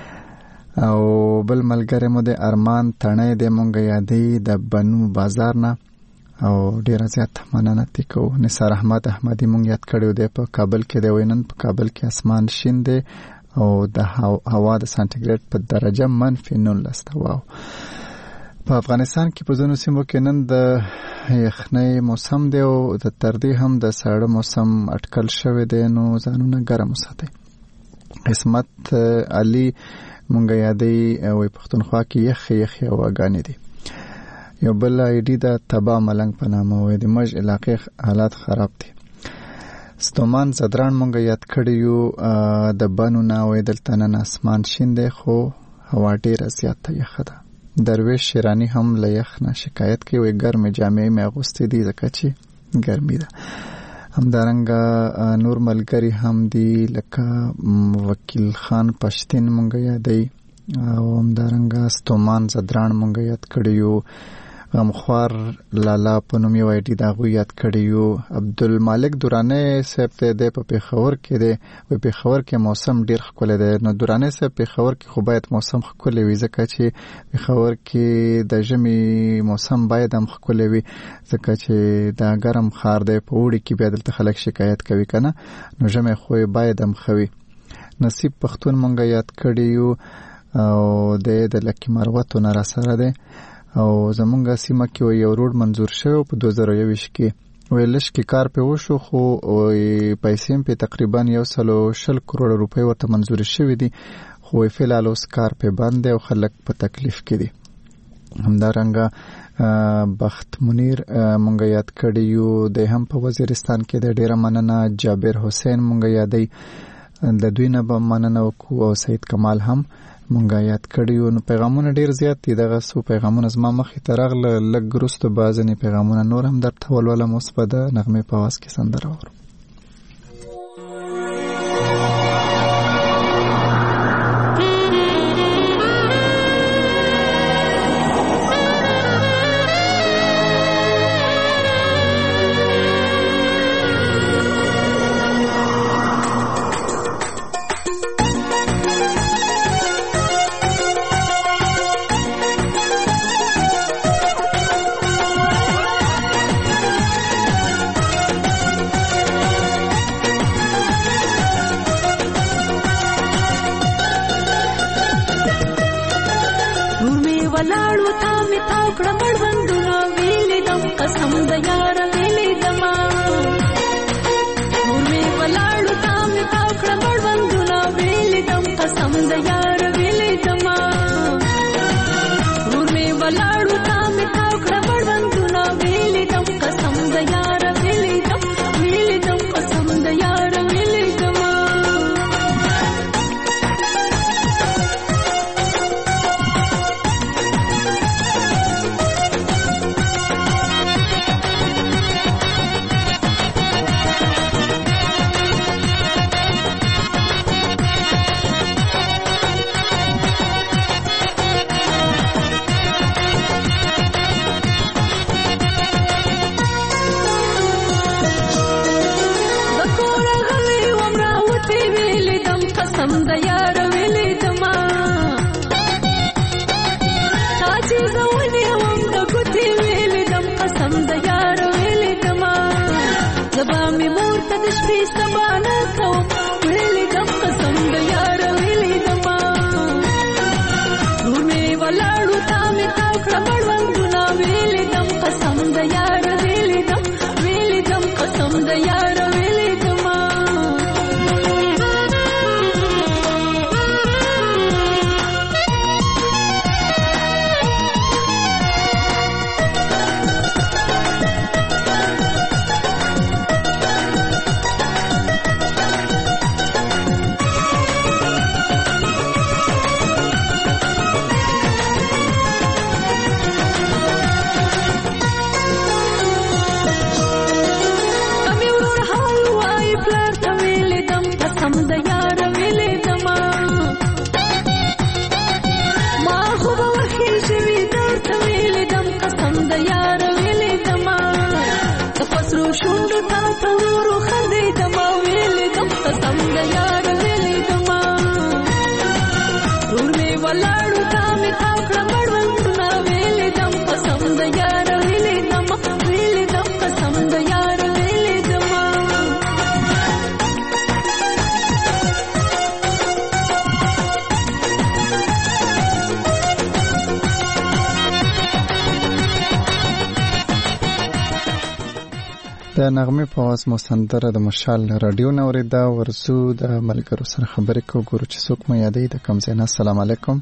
او بل ملګری مو د ارمان تڼۍ د مونږ یادې د بنو بازار نه او ډیر زیات مننه تکو نثار احمد احمدی مونږ یاد کړو د په کابل کې د وینن په کابل کې اسمان شین دی او د هوا د سانتیګریډ په درجه منفي نولس واو په افغانستان کې په ځینو سیمو کې نن د یخنۍ موسم دی او د تردې هم د ساړه موسم اټکل شوی دی نو ځانونه ګرم وساتئ قسمت علي مونږ یادې وي پښتونخوا کې یخ یخ هواګانې دي یو بل ایډي د تبا ملنګ په نامه وي د مج علاقې حالات خراب دي ستومان زدران مونږ یاد کړیو د بانو نه وي دلته نن اسمان شین دی خو هوا ډیره زیاته یخه ده درویش شیرانی هم له یخ نه شکایت کوي وي ګرمې جامې مې اغوستې دي ځکه چې ګرمي ده همدارنګه نور ملګری هم دی لکه وکیل خان پښتين مونږ یادې او همدارنګه ستومان زدران مونږ یاد کړیو، غمخوار لالا په نوم یو آی ډي د هغوی یاد کړیو. عبدالمالک درانی صاحب ته دی په پېښور کې دی، په پېښور کې موسم ډېر ښکلی دی. نو درانی صاحب پېښور کې خو باید موسم ښکلی وي، ځکه چې پېښور کې د ژمي موسم باید هم ښکلی وي، ځکه چې دا ګرم ښار دی. په اوړي کې بیا دلته خلک شکایت کوي که نه، نو ژمی خو باید هم ښه وي. نصیب پښتون مونږ یاد کړیو او دی د لکي مروتو نه راسره دی او زمونږ سیمه کې یو روډ منظور شوی په دوه زره یوویشت کې. وایي لږ کې کار پې وشو، خو پیسې هم پې تقریبا یو سلو شل کروړه روپۍ ورته منظورې شوي دي، خو وایي فعلحال اوس کار پې بند دی او خلک په تکلیف کې دي. همدارنګه بخت منیر مونږ یاد کړی دی، هم په وزیرستان کې دی. ډېره مننه. جابر حسین مونږ یادی، د دوی نه به مننه وکړو، او سید کمال هم مونږ یاد کړیو. نو پیغامونه ډیر زیات دي، دغه څو پیغامونه زما مخې ته راغله، لږ وروسته به ځینې پیغامونه نور هم درته ولولم. اوس به د نغمې په اواز کې سندره واورو. د نغمې په اواز مو سندره د مشال رادیو نه اورېده. ورسو د ملګرو سره خبرې کوو، ګورو چې څوک مو یادوي د کوم ځای نه. السلام علیکم.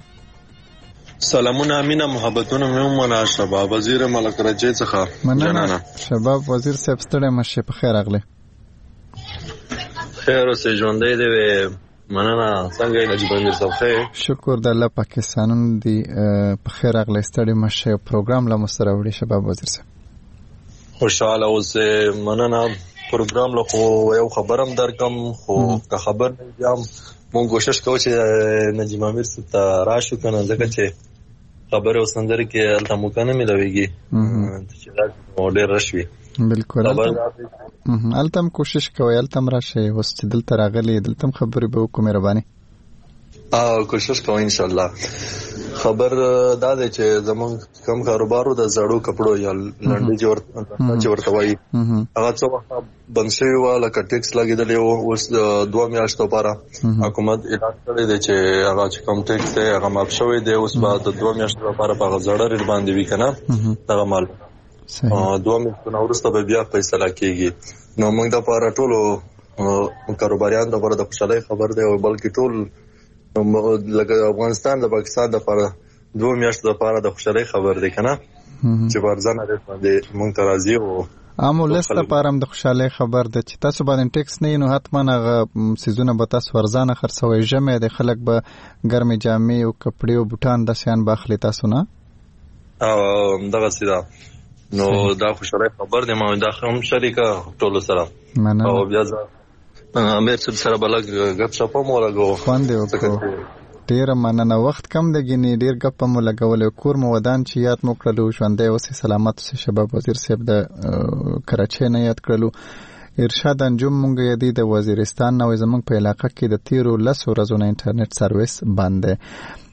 سلامونه امینه محبتونه مې ومنه. شباب وزیر ملک رجې څخه
مننه. شباب وزیر صاحب ستړی مشه، په خیر راغلی.
خیر اوسې، ژوندی دی وې. مننه. څنګه یې نجیب امیر صاحب؟ خیر
شکر د الله پاکستانون دی. په خیر راغلی، ستړی مشه. پروګرام له مو سره وړي شباب وزیر صاحب.
خوشحاله اوسې. مننه. پروګرام له خو یو خبرم درکم، خو که خبر نه یم مونږ کوشش کوو چې نجیب امیر صاحب ته راشو کنه ځکه چې خبره وسندره کې الته مو کنه ملويږي چې دا ډېر رشوي
بالکل التم کوشش کوي التم راشه اوس چې دلته راغلي دلته خبرې به وکړو مهرباني
اه کوشش کوو ان شاء الله. خبر دا دی چې زمون کم کاروبارو د زړو کپړو یا لنډي جوړ چې ورته وایي هغه څو وخت بند شوی و لکه ټیکس لګیدلی و اوس دوه میاشتو لپاره حکومت اعلان کړی دی چې هغه چې کوم ټیکس دی هغه معاف شوی دی اوس به د دوه میاشتو لپاره په زړه ریټ باندې وي کنه دغه مال دوه میاشتو نه وروسته به بیا فیصله کیږي. نو موږ د لپاره ټولو کاروباریانو لپاره د خوشحالۍ خبر دی او بلکې ټول لکه افغانستان د پاکستان لپاره دوه میاشتو لپاره د خوشحالۍ خبر دی کنه چې ورځنه ریټ باندې موږ ته راځي او
عامو لست لپاره د خوشحالۍ خبر دی چې تاسو باندې ټیکس نه نو حتما هغه سیزونه به تاسو ورځانه خرڅوي جمع د خلک به ګرمې جامې او کپړې او بوټان د سیان باخلي تاسو نه
او دغه سیدا نو دا خوشحالۍ خبر دی ما دا هم شریکه ټول سره او بیا امیر صاحب سره بلګ غپ شپ مو لګو
خواندې وکړو ډیر مننه وخت کم دګینی ډیر غپ مو لګول کور مو ودان چې یاد مو کړلو ژوندې اوسې سلامت اوسې شباب وزیر صاحب د کراچۍ نه یاد کړلو ارشاد انجم مونږ یادی د وزیرستان نو زمونږ په علاقې کې د تیرو لسو ورځو نه انټرنیټ سرویس بند دی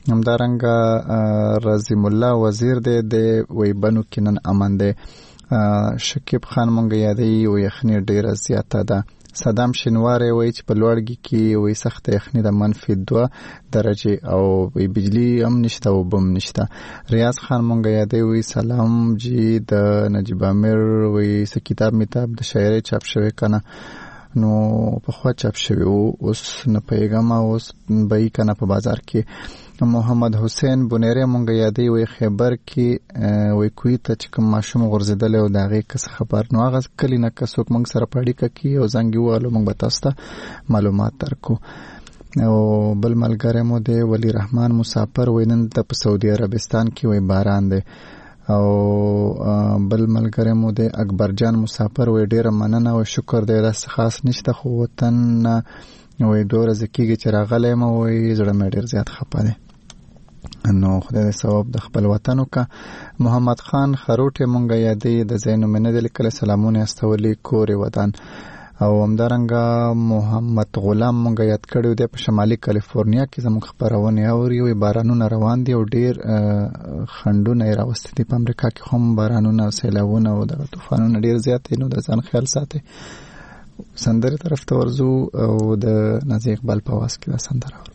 همدارنګه رضیم الله وزیر دی د ویبنو کینن امن دی شکیب خان مونږ یادی او یخنی ډیره زیاته ده صدام شینواری وای چې په لوړګي کې وای سخت یخنی د منفي دوه درجه او وای بجلی هم نشته او بم نشته. ریاض خان مونږ یادې وای سلام جی د نجیب امیر وای س کتاب میتاب د شاعري چاپ شوی کنه نو په خوا چاپ شوی او اوس نه پیغام اوس به کنه په بازار کې. محمد حسین بنيري مونږ یادې وای خیبر کې وای کوی ته چې کوم ماشوم غورځیدل او داغه کس خبر نو هغه کلی نه کسوک مونږ سره پاړی کوي او زنګ ووالو مونږ به تاسو ته معلومات درکو. او بل ملګری مو دی ولی رحمان مسافر وینن ته په سعودي عربستان کې وای باران دی او بل ملګری مو دی اکبر جان مسافر وای ډیره مننه او شکر دی راس خاص نشته خو وطن وای دوه ورځې کېږي چې راغلی مو وای زړه مې ډیر زیات خپه دی نو خدای دې ثواب د خپل وطن وکړه. محمد خان خروټه مونږه یادې د زینو منه د لیکل سلامونه استولي کورې ودان او همدارنګه محمد غلام مونږه یاد کړو د په شمالي کالیفورنیا کې زموږ خبرونه اوري او بارانونه روان دي او ډیر خندونه راوستي دي په امریکا کې هم بارانونه او سیلاوونه او د طوفانونو ډیر زیات دي نو د ځان خیال ساتي. سندره طرف ته ورزو او د نازي اقبال په واس کې د سندره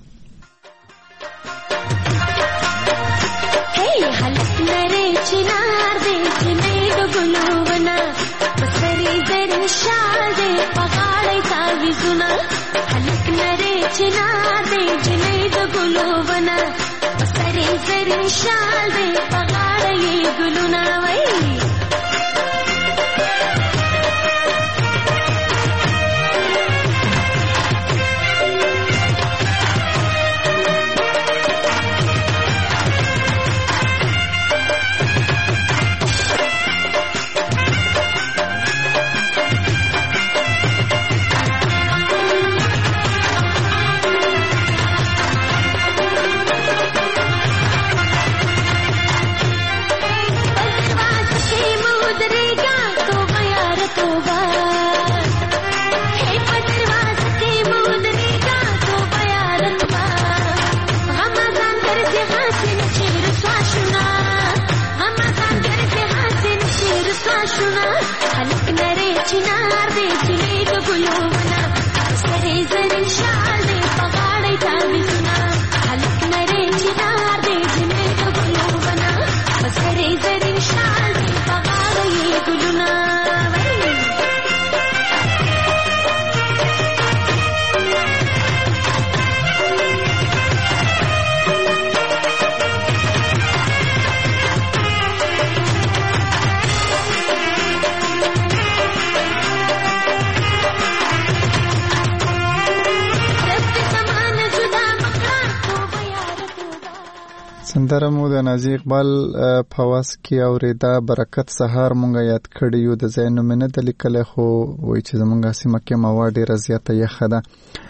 حلق نره چنار دے جنید گلوبنا بسری زر شال دے پغاڑی تاوی زنا حلق نره چنار دے جنید گلوبنا بسری زر شال دے پغاڑی گلونا وی
سندره مو د نازي اقبال په واس کې اوریدا برکت سهار مونږه یاد کړی یو د زینو منه د لیکل خو وای چې زمونږه سیمه کې مواد ډیره زیاته یخه ده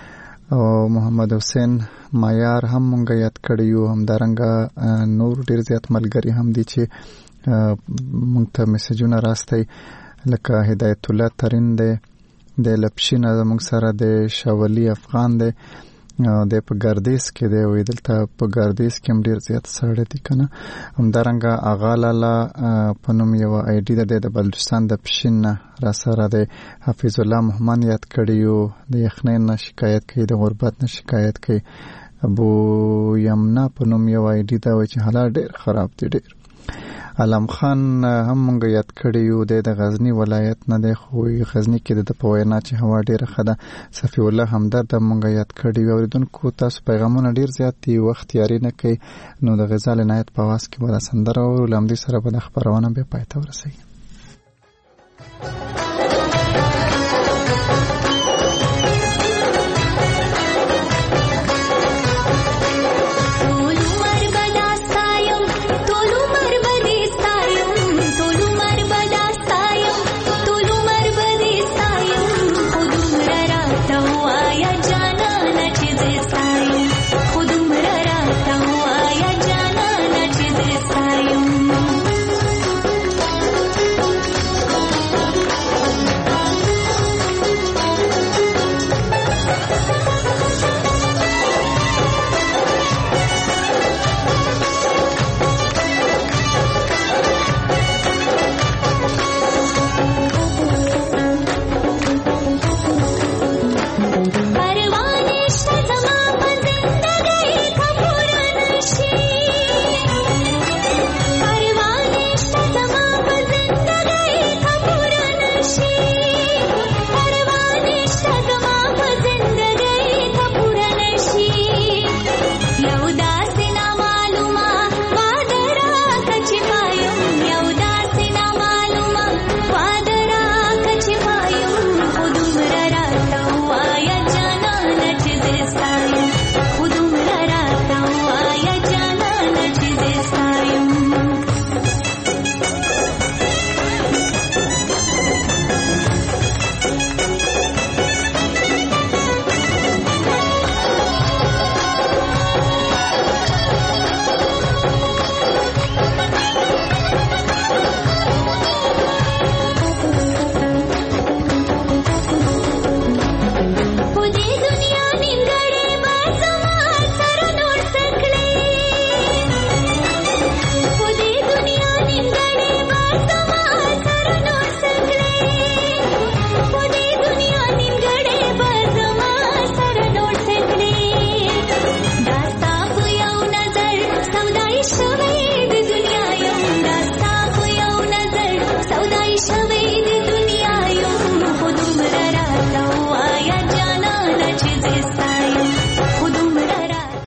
او محمد حسین مایار هم مونږ یاد کړیو، همدارنګه نور ډیر زیات ملګری هم دي چې مونږ ته میسجونه راستي، لکه هدایت الله ترین دی د لپشینه زموږ سره د شاولی افغان دی د په ګردیس کې دی، وې دلته په ګردیس کې هم ډیر زیات سړی دي کنه. همدارنګه اغا لالا په نوم یو آی ډي د د بلوچستان د پښین را سره دی. حفیظ الله محمد یاد کړیو، د یخنۍ نه شکایت کوي، د غربت نه شکایت کوي. ابو یمنا په نوم یو آی ډي دا وایي چې حالات ډیر خراب دي ډیر. علم خان هم مونږ یاد کړیو، د غزنی ولایت نه دی، خو غزنی کې د په وینا چې هوا ډیره ښه ده. صفی الله همدرد مونږ یاد کړیو. اوریدونکو تاسو پیغامونه ډیر زیات دي، وخت یاري نه کوي، نو د غزال عنایت په واس کې به سندره او لمدي سره به د خبرونه به پای ته ورسېږي.